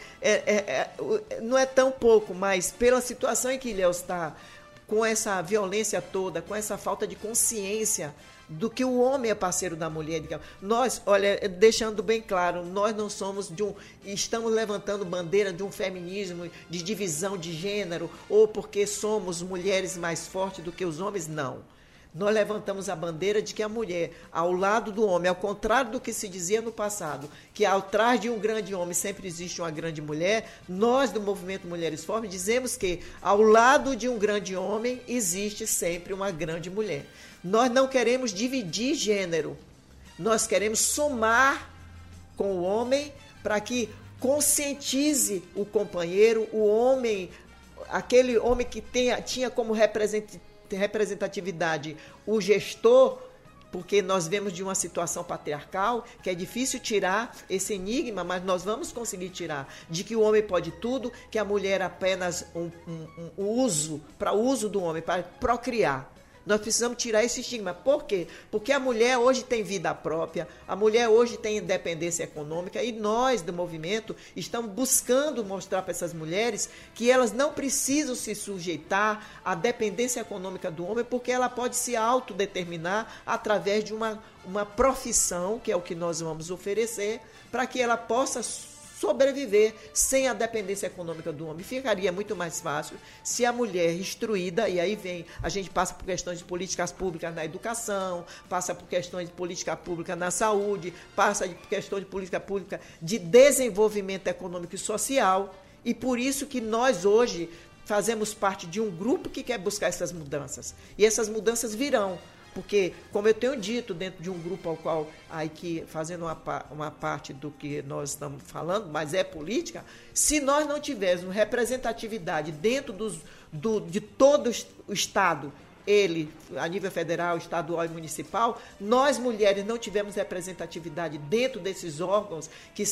não é tão pouco, mas pela situação em que Ilhéus está, com essa violência toda, com essa falta de consciência do que o homem é parceiro da mulher. Nós, olha, deixando bem claro, nós não somos estamos levantando bandeira de um feminismo, de divisão de gênero, ou porque somos mulheres mais fortes do que os homens, não. Nós levantamos a bandeira de que a mulher, ao lado do homem, ao contrário do que se dizia no passado, que atrás de um grande homem sempre existe uma grande mulher, nós do Movimento Mulheres Fortes dizemos que ao lado de um grande homem existe sempre uma grande mulher. Nós não queremos dividir gênero, nós queremos somar com o homem para que conscientize o companheiro, o homem, aquele homem que tinha como representatividade o gestor, porque nós vemos de uma situação patriarcal que é difícil tirar esse enigma, mas nós vamos conseguir tirar, de que o homem pode tudo, que a mulher é apenas um uso, para o uso do homem, para procriar. Nós precisamos tirar esse estigma. Por quê? Porque a mulher hoje tem vida própria, a mulher hoje tem independência econômica e nós, do movimento, estamos buscando mostrar para essas mulheres que elas não precisam se sujeitar à dependência econômica do homem, porque ela pode se autodeterminar através de uma profissão, que é o que nós vamos oferecer, para que ela possa sobreviver sem a dependência econômica do homem. Ficaria muito mais fácil se a mulher instruída, e aí a gente passa por questões de políticas públicas na educação, passa por questões de política pública na saúde, passa por questões de política pública de desenvolvimento econômico e social, e por isso que nós hoje fazemos parte de um grupo que quer buscar essas mudanças. E essas mudanças virão. Porque, como eu tenho dito, dentro de um grupo ao qual, aqui, fazendo uma parte do que nós estamos falando, mas é política, se nós não tivermos representatividade dentro de todo o Estado ele, a nível federal, estadual e municipal, nós mulheres não tivemos representatividade dentro desses órgãos que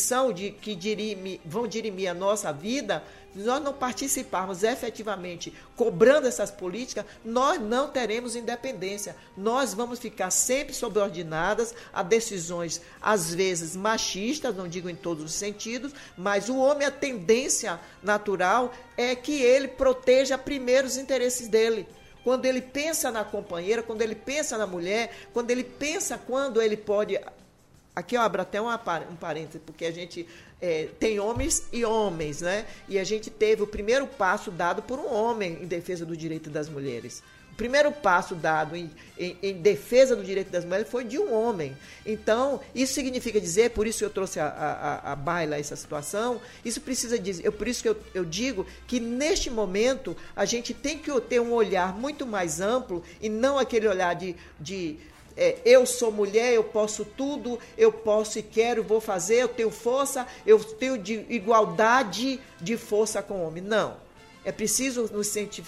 vão dirimir a nossa vida, nós não participarmos efetivamente cobrando essas políticas, nós não teremos independência. Nós vamos ficar sempre subordinadas a decisões, às vezes, machistas, não digo em todos os sentidos, mas o homem, a tendência natural é que ele proteja primeiro os interesses dele. Quando ele pensa na companheira, quando ele pensa na mulher, quando ele pode... Aqui eu abro até um parêntese, porque a gente tem homens e homens, né? E a gente teve o primeiro passo dado por um homem em defesa do direito das mulheres. O primeiro passo dado em defesa do direito das mulheres foi de um homem. Então, isso significa dizer, por isso que eu trouxe a baila essa situação, isso precisa dizer, por isso que eu digo que neste momento a gente tem que ter um olhar muito mais amplo e não aquele olhar de eu sou mulher, eu posso tudo, eu posso e quero, vou fazer, eu tenho força, eu tenho igualdade de força com o homem. Não. É preciso nos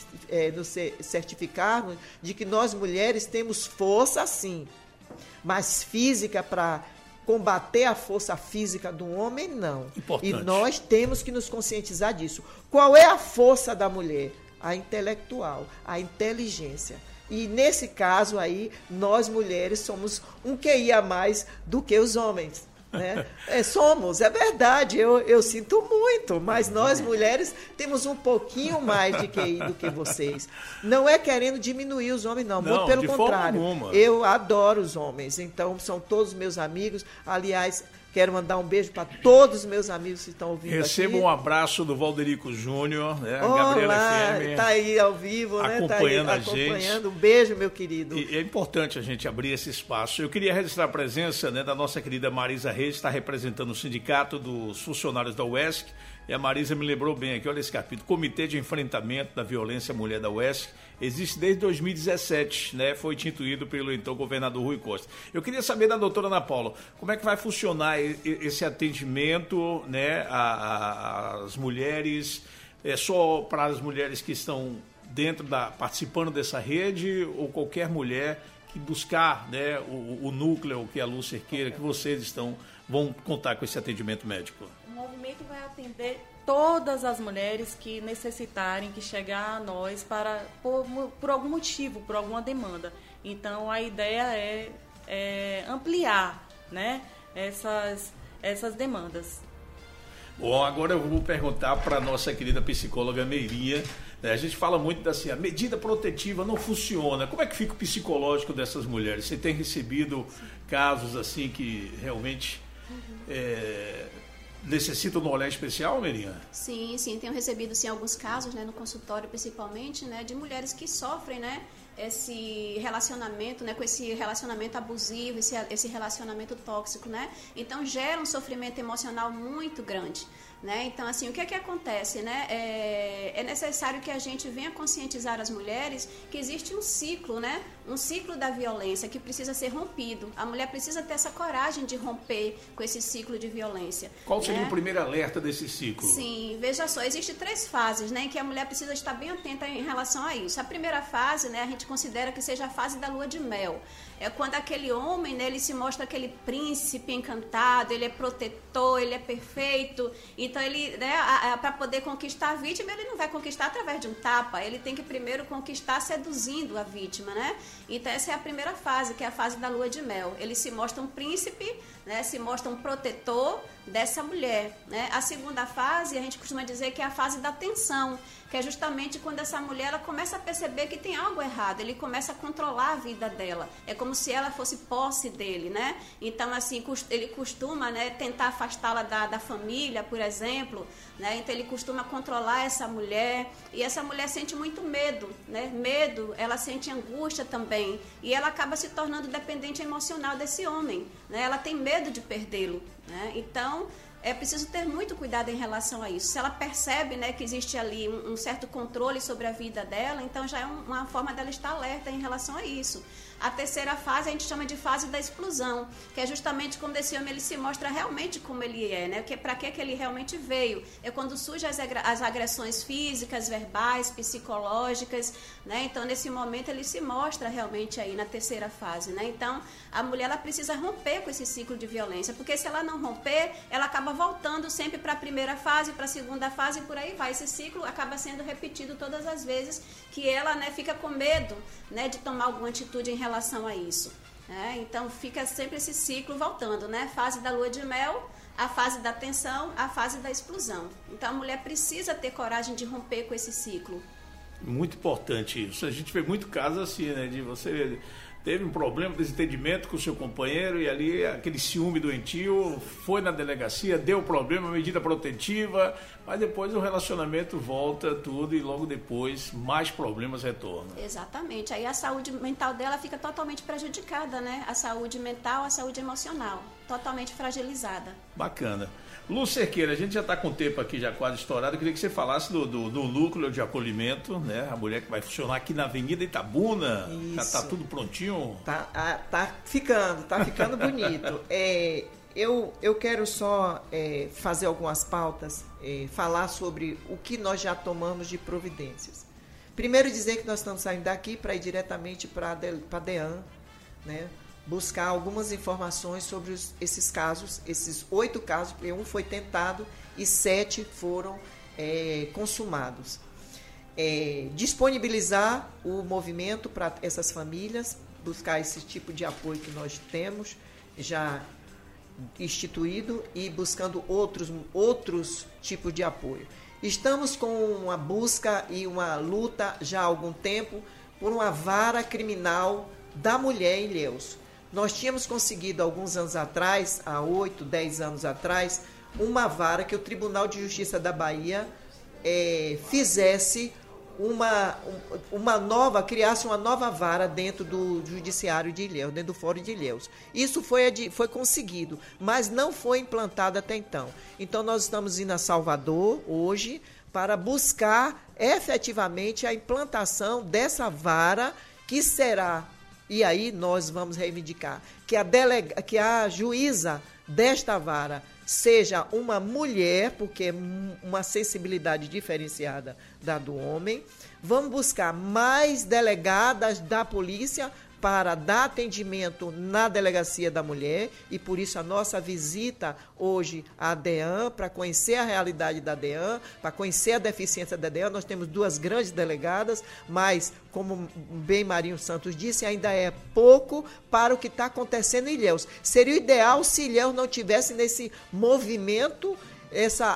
certificarmos de que nós mulheres temos força, sim, mas física para combater a força física do homem, não. Importante. E nós temos que nos conscientizar disso. Qual é a força da mulher? A intelectual, a inteligência. E nesse caso aí, nós mulheres somos um QI a mais do que os homens. Né? É verdade, eu sinto muito, mas nós mulheres temos um pouquinho mais de QI do que vocês. Não é querendo diminuir os homens, não, muito pelo contrário. Eu adoro os homens, então são todos meus amigos. Aliás, quero mandar um beijo para todos os meus amigos que estão ouvindo Receba aqui. um abraço do Valderico Júnior, né? Olá, Gabriela FM. Está aí ao vivo, acompanhando né? a gente. Um beijo, meu querido. E é importante a gente abrir esse espaço. Eu queria registrar a presença, né, da nossa querida Marisa Reis, que está representando o Sindicato dos Funcionários da UESC. E a Marisa me lembrou bem aqui, olha esse capítulo, Comitê de Enfrentamento da Violência à Mulher da UESC, existe desde 2017, né? Foi instituído pelo então governador Rui Costa. Eu queria saber da doutora Ana Paula, como é que vai funcionar esse atendimento, né, às mulheres, só para as mulheres que estão participando dessa rede, ou qualquer mulher que buscar, né, o núcleo que a Lu Cerqueira, que vocês vão contar com esse atendimento médico? O movimento vai atender todas as mulheres que necessitarem, que chegar a nós por algum motivo, por alguma demanda. Então, a ideia é ampliar, né, essas demandas. Bom, agora eu vou perguntar para a nossa querida psicóloga Meirinha. A gente fala muito assim, a medida protetiva não funciona. Como é que fica o psicológico dessas mulheres? Você tem recebido casos assim que realmente... necessita de um olhar especial, Meirinha? Sim, tenho recebido sim, alguns casos, né, no consultório principalmente, né, de mulheres que sofrem, né, esse relacionamento, né, com esse relacionamento abusivo, esse relacionamento tóxico, né, então gera um sofrimento emocional muito grande. Né? Então, assim, o que é que acontece? Né? É necessário que a gente venha conscientizar as mulheres que existe um ciclo, né? Um ciclo da violência que precisa ser rompido. A mulher precisa ter essa coragem de romper com esse ciclo de violência. Qual seria o primeiro alerta desse ciclo? Sim, veja só, existem 3 fases, né, em que a mulher precisa estar bem atenta em relação a isso. A primeira fase, né, a gente considera que seja a fase da lua de mel. É quando aquele homem, né, ele se mostra aquele príncipe encantado, ele é protetor, ele é perfeito. Então, ele, né, para poder conquistar a vítima, ele não vai conquistar através de um tapa, ele tem que primeiro conquistar seduzindo a vítima, né? Então, essa é a primeira fase, que é a fase da lua de mel. Ele se mostra um príncipe, né, se mostra um protetor dessa mulher, né? A segunda fase, a gente costuma dizer que é a fase da tensão, que é justamente quando essa mulher ela começa a perceber que tem algo errado, ele começa a controlar a vida dela, é como se ela fosse posse dele, né? Então, assim, ele costuma, né, tentar afastá-la da família, por exemplo, né? Então, ele costuma controlar essa mulher, e essa mulher sente muito medo, né? Medo, ela sente angústia também, e ela acaba se tornando dependente emocional desse homem, né? Ela tem medo de perdê-lo, né? Então, é preciso ter muito cuidado em relação a isso. Se ela percebe, né, que existe ali um certo controle sobre a vida dela, então já é uma forma dela estar alerta em relação a isso. A terceira fase a gente chama de fase da explosão, que é justamente quando esse homem ele se mostra realmente como ele é, né? Para que ele realmente veio. É quando surgem as agressões físicas, verbais, psicológicas, né? Então, nesse momento, ele se mostra realmente aí na terceira fase, né? Então, a mulher ela precisa romper com esse ciclo de violência, porque se ela não romper, ela acaba voltando sempre para a primeira fase, para a segunda fase e por aí vai. Esse ciclo acaba sendo repetido todas as vezes que ela, né, fica com medo, né, de tomar alguma atitude em relação a isso. Então fica sempre esse ciclo voltando, né? Fase da lua de mel, a fase da tensão, a fase da explosão. Então a mulher precisa ter coragem de romper com esse ciclo. Muito importante isso. A gente vê muito caso assim, né? De você teve um problema, desentendimento com o seu companheiro e ali aquele ciúme doentio, foi na delegacia, deu problema, medida protetiva, mas depois o relacionamento volta tudo e logo depois mais problemas retornam. Exatamente. Aí a saúde mental dela fica totalmente prejudicada, né? A saúde mental, a saúde emocional, totalmente fragilizada. Bacana. Lu Cerqueira, a gente já está com o tempo aqui já quase estourado. Eu queria que você falasse do núcleo de acolhimento, né? A mulher que vai funcionar aqui na Avenida Itabuna. Isso. Já está tudo prontinho? Tá ficando bonito. Eu quero só fazer algumas pautas, falar sobre o que nós já tomamos de providências. Primeiro dizer que nós estamos saindo daqui para ir diretamente para a DEAN, né? Buscar algumas informações sobre esses casos, esses 8 casos, porque um foi tentado e 7 foram consumados. Disponibilizar o movimento para essas famílias, buscar esse tipo de apoio que nós temos já instituído e buscando outros tipos de apoio. Estamos com uma busca e uma luta já há algum tempo por uma vara criminal da mulher em Ilhéus. Nós tínhamos conseguido, alguns anos atrás, há 8, 10 anos atrás, uma vara que o Tribunal de Justiça da Bahia fizesse criasse uma nova vara dentro do Judiciário de Ilhéus, dentro do Fórum de Ilhéus. Isso foi conseguido, mas não foi implantado até então. Então, nós estamos indo a Salvador hoje para buscar efetivamente a implantação dessa vara que será. E aí nós vamos reivindicar que a juíza desta vara seja uma mulher, porque é uma sensibilidade diferenciada da do homem. Vamos buscar mais delegadas da polícia para dar atendimento na delegacia da mulher e por isso a nossa visita hoje à DEAN, para conhecer a realidade da DEAN, para conhecer a deficiência da DEAN. Nós temos 2 grandes delegadas, mas, como bem Marinho Santos disse, ainda é pouco para o que está acontecendo em Ilhéus. Seria o ideal se Ilhéus não tivesse nesse movimento, essa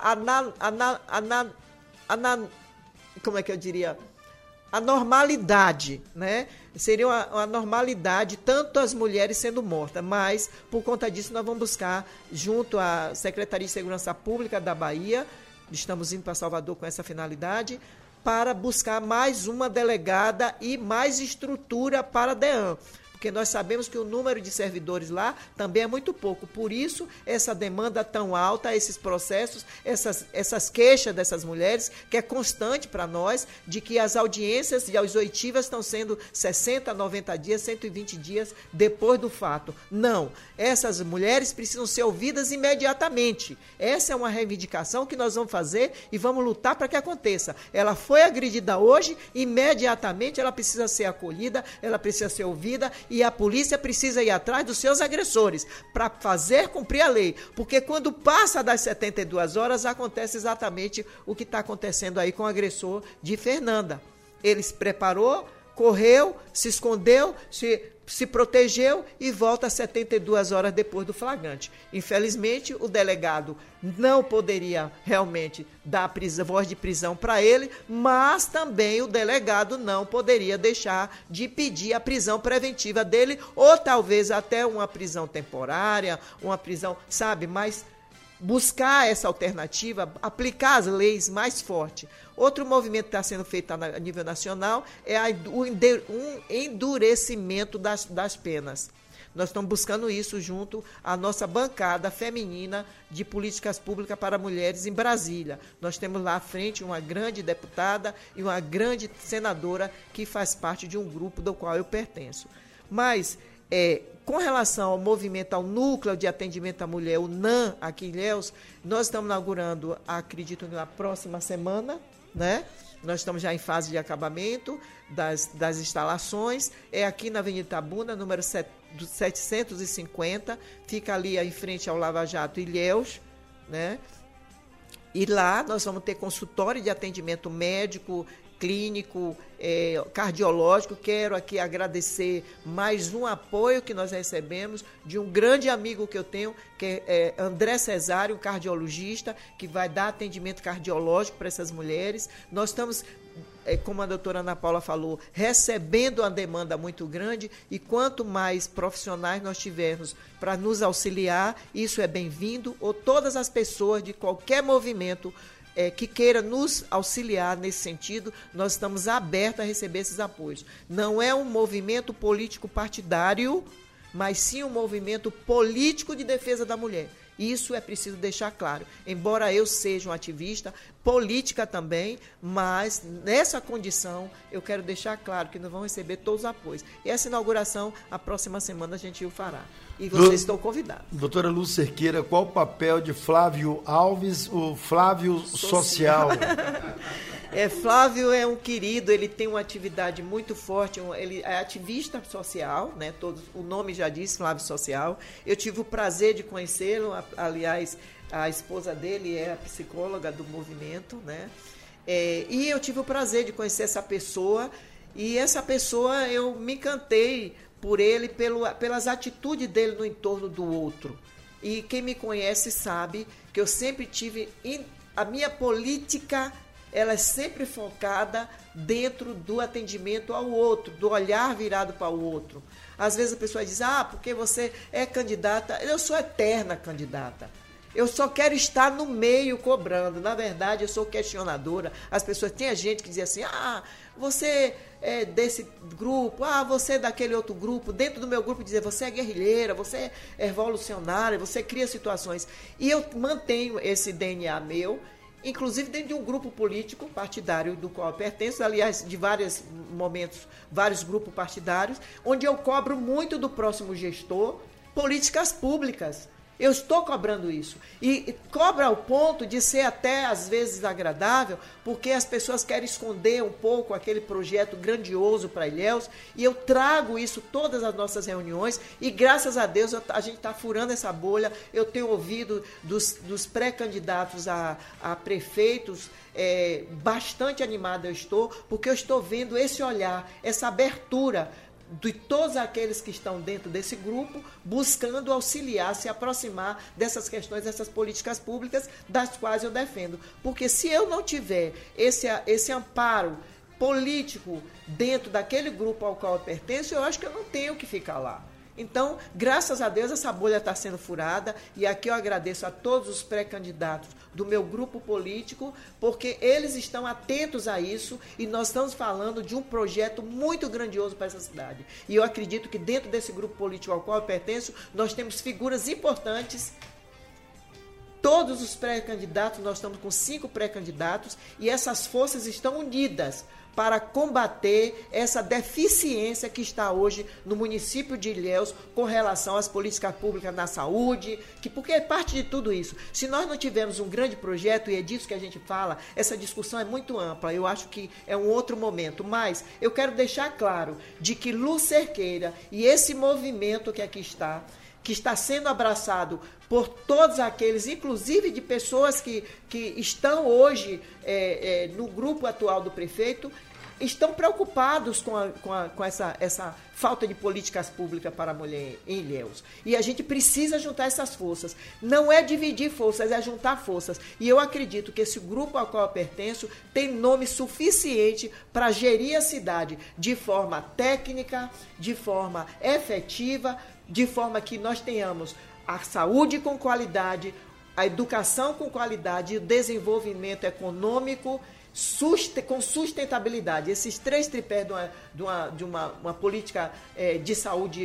como é que eu diria? A normalidade, né? Seria uma normalidade, tanto as mulheres sendo mortas, mas, por conta disso, nós vamos buscar, junto à Secretaria de Segurança Pública da Bahia, estamos indo para Salvador com essa finalidade, para buscar mais uma delegada e mais estrutura para a DEAN. Porque nós sabemos que o número de servidores lá também é muito pouco. Por isso, essa demanda tão alta, esses processos, essas queixas dessas mulheres, que é constante para nós, de que as audiências e as oitivas estão sendo 60, 90 dias, 120 dias depois do fato. Não, essas mulheres precisam ser ouvidas imediatamente. Essa é uma reivindicação que nós vamos fazer e vamos lutar para que aconteça. Ela foi agredida hoje, imediatamente ela precisa ser acolhida, ela precisa ser ouvida, e a polícia precisa ir atrás dos seus agressores para fazer cumprir a lei. Porque quando passa das 72 horas, acontece exatamente o que está acontecendo aí com o agressor de Fernanda. Ele se preparou, correu, se escondeu, se protegeu e volta 72 horas depois do flagrante. Infelizmente, o delegado não poderia realmente dar voz de prisão para ele, mas também o delegado não poderia deixar de pedir a prisão preventiva dele, ou talvez até uma prisão temporária, uma prisão, mas buscar essa alternativa, aplicar as leis mais forte. Outro movimento que está sendo feito a nível nacional é o endurecimento das penas. Nós estamos buscando isso junto à nossa bancada feminina de políticas públicas para mulheres em Brasília. Nós temos lá à frente uma grande deputada e uma grande senadora que faz parte de um grupo do qual eu pertenço. Mas, com relação ao movimento, ao Núcleo de Atendimento à Mulher, o NAM, aqui em Ilhéus, nós estamos inaugurando, acredito, na próxima semana, né? Nós estamos já em fase de acabamento das instalações. É aqui na Avenida Itabuna, número 750, fica ali em frente ao Lava Jato Ilhéus, né? E lá nós vamos ter consultório de atendimento médico, clínico, cardiológico. Quero aqui agradecer mais um apoio que nós recebemos de um grande amigo que eu tenho, que é André Cesário, um cardiologista, que vai dar atendimento cardiológico para essas mulheres. Nós estamos, como a doutora Ana Paula falou, recebendo uma demanda muito grande, e quanto mais profissionais nós tivermos para nos auxiliar, isso é bem-vindo, ou todas as pessoas de qualquer movimento que queira nos auxiliar nesse sentido, nós estamos abertos a receber esses apoios. Não é um movimento político partidário, mas sim um movimento político de defesa da mulher. Isso é preciso deixar claro. Embora eu seja um ativista, política também, mas nessa condição eu quero deixar claro que nós vamos receber todos os apoios. E essa inauguração, a próxima semana a gente o fará. E vocês estão convidados. Doutora Luz Cerqueira, qual o papel de Flávio Alves, o Flávio Social? Flávio é um querido, ele tem uma atividade muito forte, ele é ativista social, né? O nome já diz, Flávio Social. Eu tive o prazer de conhecê-lo, aliás, a esposa dele é a psicóloga do movimento, né? E eu tive o prazer de conhecer essa pessoa, e essa pessoa eu me encantei por ele, pelas atitudes dele no entorno do outro. E quem me conhece sabe que eu sempre tive a minha política, ela é sempre focada dentro do atendimento ao outro, do olhar virado para o outro. Às vezes a pessoa diz, porque você é candidata, eu sou eterna candidata. Eu só quero estar no meio cobrando. Na verdade, eu sou questionadora. As pessoas, tem gente que diz assim, você é desse grupo, você é daquele outro grupo. Dentro do meu grupo dizer, você é guerrilheira, você é revolucionária, você cria situações. E eu mantenho esse DNA meu, inclusive dentro de um grupo político partidário do qual eu pertenço, aliás, de vários momentos, vários grupos partidários, onde eu cobro muito do próximo gestor políticas públicas. Eu estou cobrando isso. E cobra ao ponto de ser até, às vezes, desagradável, porque as pessoas querem esconder um pouco aquele projeto grandioso para Ilhéus, e eu trago isso todas as nossas reuniões, e graças a Deus a gente está furando essa bolha. Eu tenho ouvido dos pré-candidatos a prefeitos, bastante animada eu estou, porque eu estou vendo esse olhar, essa abertura de todos aqueles que estão dentro desse grupo, buscando auxiliar, se aproximar dessas questões, dessas políticas públicas, das quais eu defendo. Porque se eu não tiver esse amparo político dentro daquele grupo ao qual eu pertenço, eu acho que eu não tenho que ficar lá. Então, graças a Deus, essa bolha está sendo furada, e aqui eu agradeço a todos os pré-candidatos do meu grupo político, porque eles estão atentos a isso, e nós estamos falando de um projeto muito grandioso para essa cidade. E eu acredito que dentro desse grupo político ao qual eu pertenço, nós temos figuras importantes. Todos os pré-candidatos, nós estamos com 5 pré-candidatos, e essas forças estão unidas para combater essa deficiência que está hoje no município de Ilhéus com relação às políticas públicas na saúde, porque é parte de tudo isso. Se nós não tivermos um grande projeto, e é disso que a gente fala, essa discussão é muito ampla, eu acho que é um outro momento, mas eu quero deixar claro de que Luz Cerqueira e esse movimento que aqui está, que está sendo abraçado por todos aqueles, inclusive de pessoas que estão hoje no grupo atual do prefeito, estão preocupados com essa falta de políticas públicas para a mulher em Ilhéus. E a gente precisa juntar essas forças. Não é dividir forças, é juntar forças. E eu acredito que esse grupo ao qual eu pertenço tem nome suficiente para gerir a cidade de forma técnica, de forma efetiva, de forma que nós tenhamos a saúde com qualidade, a educação com qualidade e o desenvolvimento econômico com sustentabilidade. Esses 3 tripés de uma política de saúde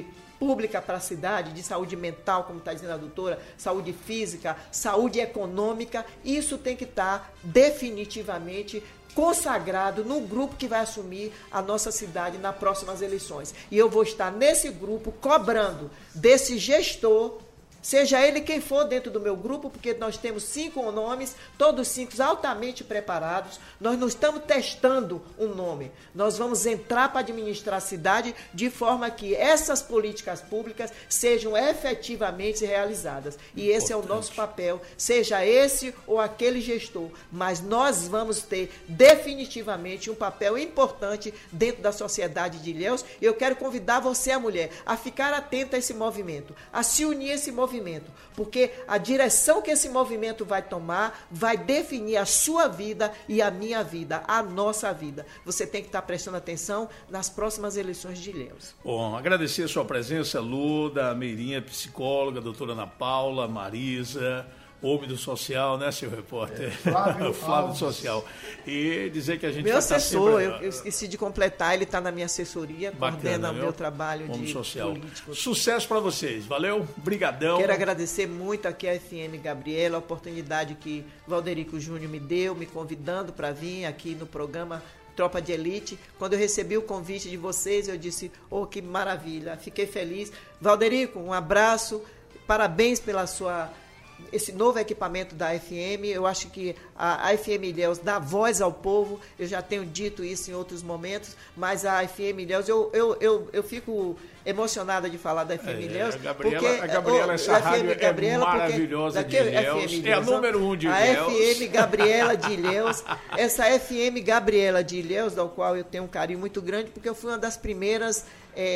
pública para a cidade, de saúde mental, como está dizendo a doutora, saúde física, saúde econômica, isso tem que estar definitivamente consagrado no grupo que vai assumir a nossa cidade nas próximas eleições. E eu vou estar nesse grupo cobrando desse gestor, seja ele quem for dentro do meu grupo, porque nós temos 5 nomes, todos 5 altamente preparados. Nós não estamos testando um nome. Nós vamos entrar para administrar a cidade de forma que essas políticas públicas sejam efetivamente realizadas. E esse é o nosso papel, seja esse ou aquele gestor. Mas nós vamos ter definitivamente um papel importante dentro da sociedade de Ilhéus. E eu quero convidar você, a mulher, a ficar atenta a esse movimento, a se unir a esse movimento, porque a direção que esse movimento vai tomar vai definir a sua vida e a minha vida, a nossa vida. Você tem que estar prestando atenção nas próximas eleições de Ilhéus. Bom, agradecer a sua presença, Luda, a Meirinha, psicóloga, a doutora Ana Paula, Marisa, homem do social, né, seu repórter? Flávio do social. E dizer que a gente meu vai assessor, estar sempre... eu esqueci de completar, ele está na minha assessoria, coordena o meu trabalho de social. Político. Sucesso para vocês, valeu, brigadão. Quero agradecer muito aqui a FM Gabriela, a oportunidade que Valderico Júnior me deu, me convidando para vir aqui no programa Tropa de Elite. Quando eu recebi o convite de vocês, eu disse, oh, que maravilha, fiquei feliz. Valderico, um abraço, parabéns pela esse novo equipamento da FM. Eu acho que a FM Ilhéus dá voz ao povo, eu já tenho dito isso em outros momentos, mas a FM Ilhéus, eu fico emocionada de falar da FM Ilhéus, porque a Gabriela, essa rádio é maravilhosa de Ilhéus, é a número 1 de Ilhéus. A FM Gabriela de Ilhéus, essa FM Gabriela de Ilhéus, da qual eu tenho um carinho muito grande, porque eu fui uma das primeiras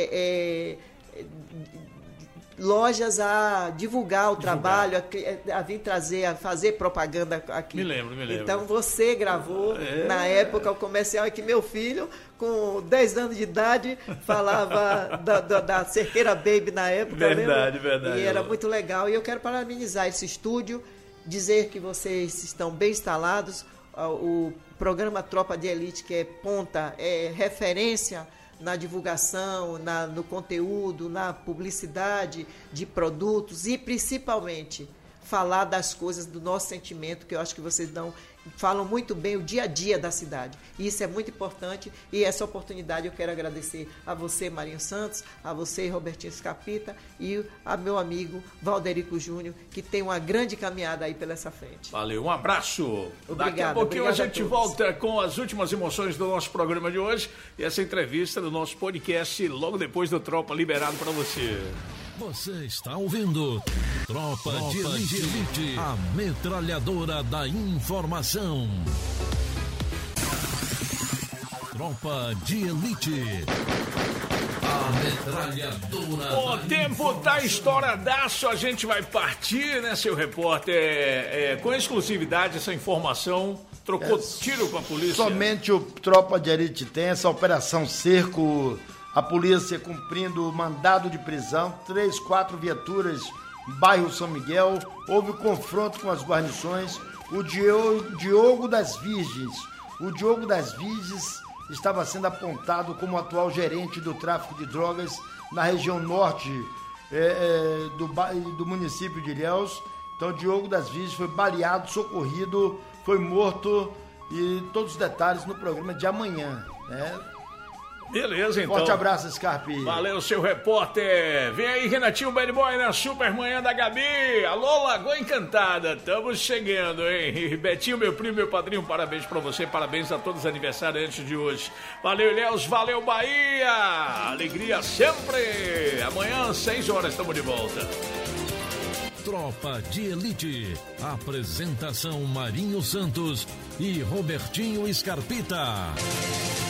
lojas a divulgar o trabalho, a vir trazer, a fazer propaganda aqui. Me lembro. Então você gravou na época o comercial em que meu filho, com 10 anos de idade, falava da Cerqueira Baby na época. Verdade. E era muito legal. E eu quero parabenizar esse estúdio, dizer que vocês estão bem instalados. O programa Tropa de Elite, que é ponta, é referência na divulgação, no conteúdo, na publicidade de produtos e principalmente falar das coisas do nosso sentimento, que eu acho que vocês falam muito bem o dia a dia da cidade. E isso é muito importante e essa oportunidade eu quero agradecer a você, Marinho Santos, a você, Robertinho Escapita, e a meu amigo Valderico Júnior, que tem uma grande caminhada aí pela essa frente. Valeu, um abraço. Obrigado. Daqui a pouquinho a gente volta com as últimas emoções do nosso programa de hoje e essa entrevista do nosso podcast logo depois do Tropa liberado para você. Você está ouvindo Tropa de Elite, a metralhadora da informação. Tropa de Elite, a metralhadora. O tempo tá estouradaço, a gente vai partir, né, seu repórter? Com exclusividade, essa informação trocou tiro com a polícia. Somente o Tropa de Elite tem essa operação cerco. A polícia cumprindo mandado de prisão, 3, 4 viaturas, bairro São Miguel, houve confronto com as guarnições. O Diogo das Virgens estava sendo apontado como atual gerente do tráfico de drogas na região norte do município de Ilhéus. Então, Diogo das Virgens foi baleado, socorrido, foi morto, e todos os detalhes no programa de amanhã, né? Beleza, então. Forte abraço, Scarpi. Valeu, seu repórter. Vem aí, Renatinho Bad Boy, na Super Manhã da Gabi. Alô, Lagoa Encantada. Estamos chegando, hein? Betinho, meu primo, meu padrinho, parabéns pra você. Parabéns a todos os aniversariantes de hoje. Valeu, Ilhéus. Valeu, Bahia. Alegria sempre. Amanhã, 6 horas, estamos de volta. Tropa de Elite. Apresentação Marinho Santos e Robertinho Escarpita.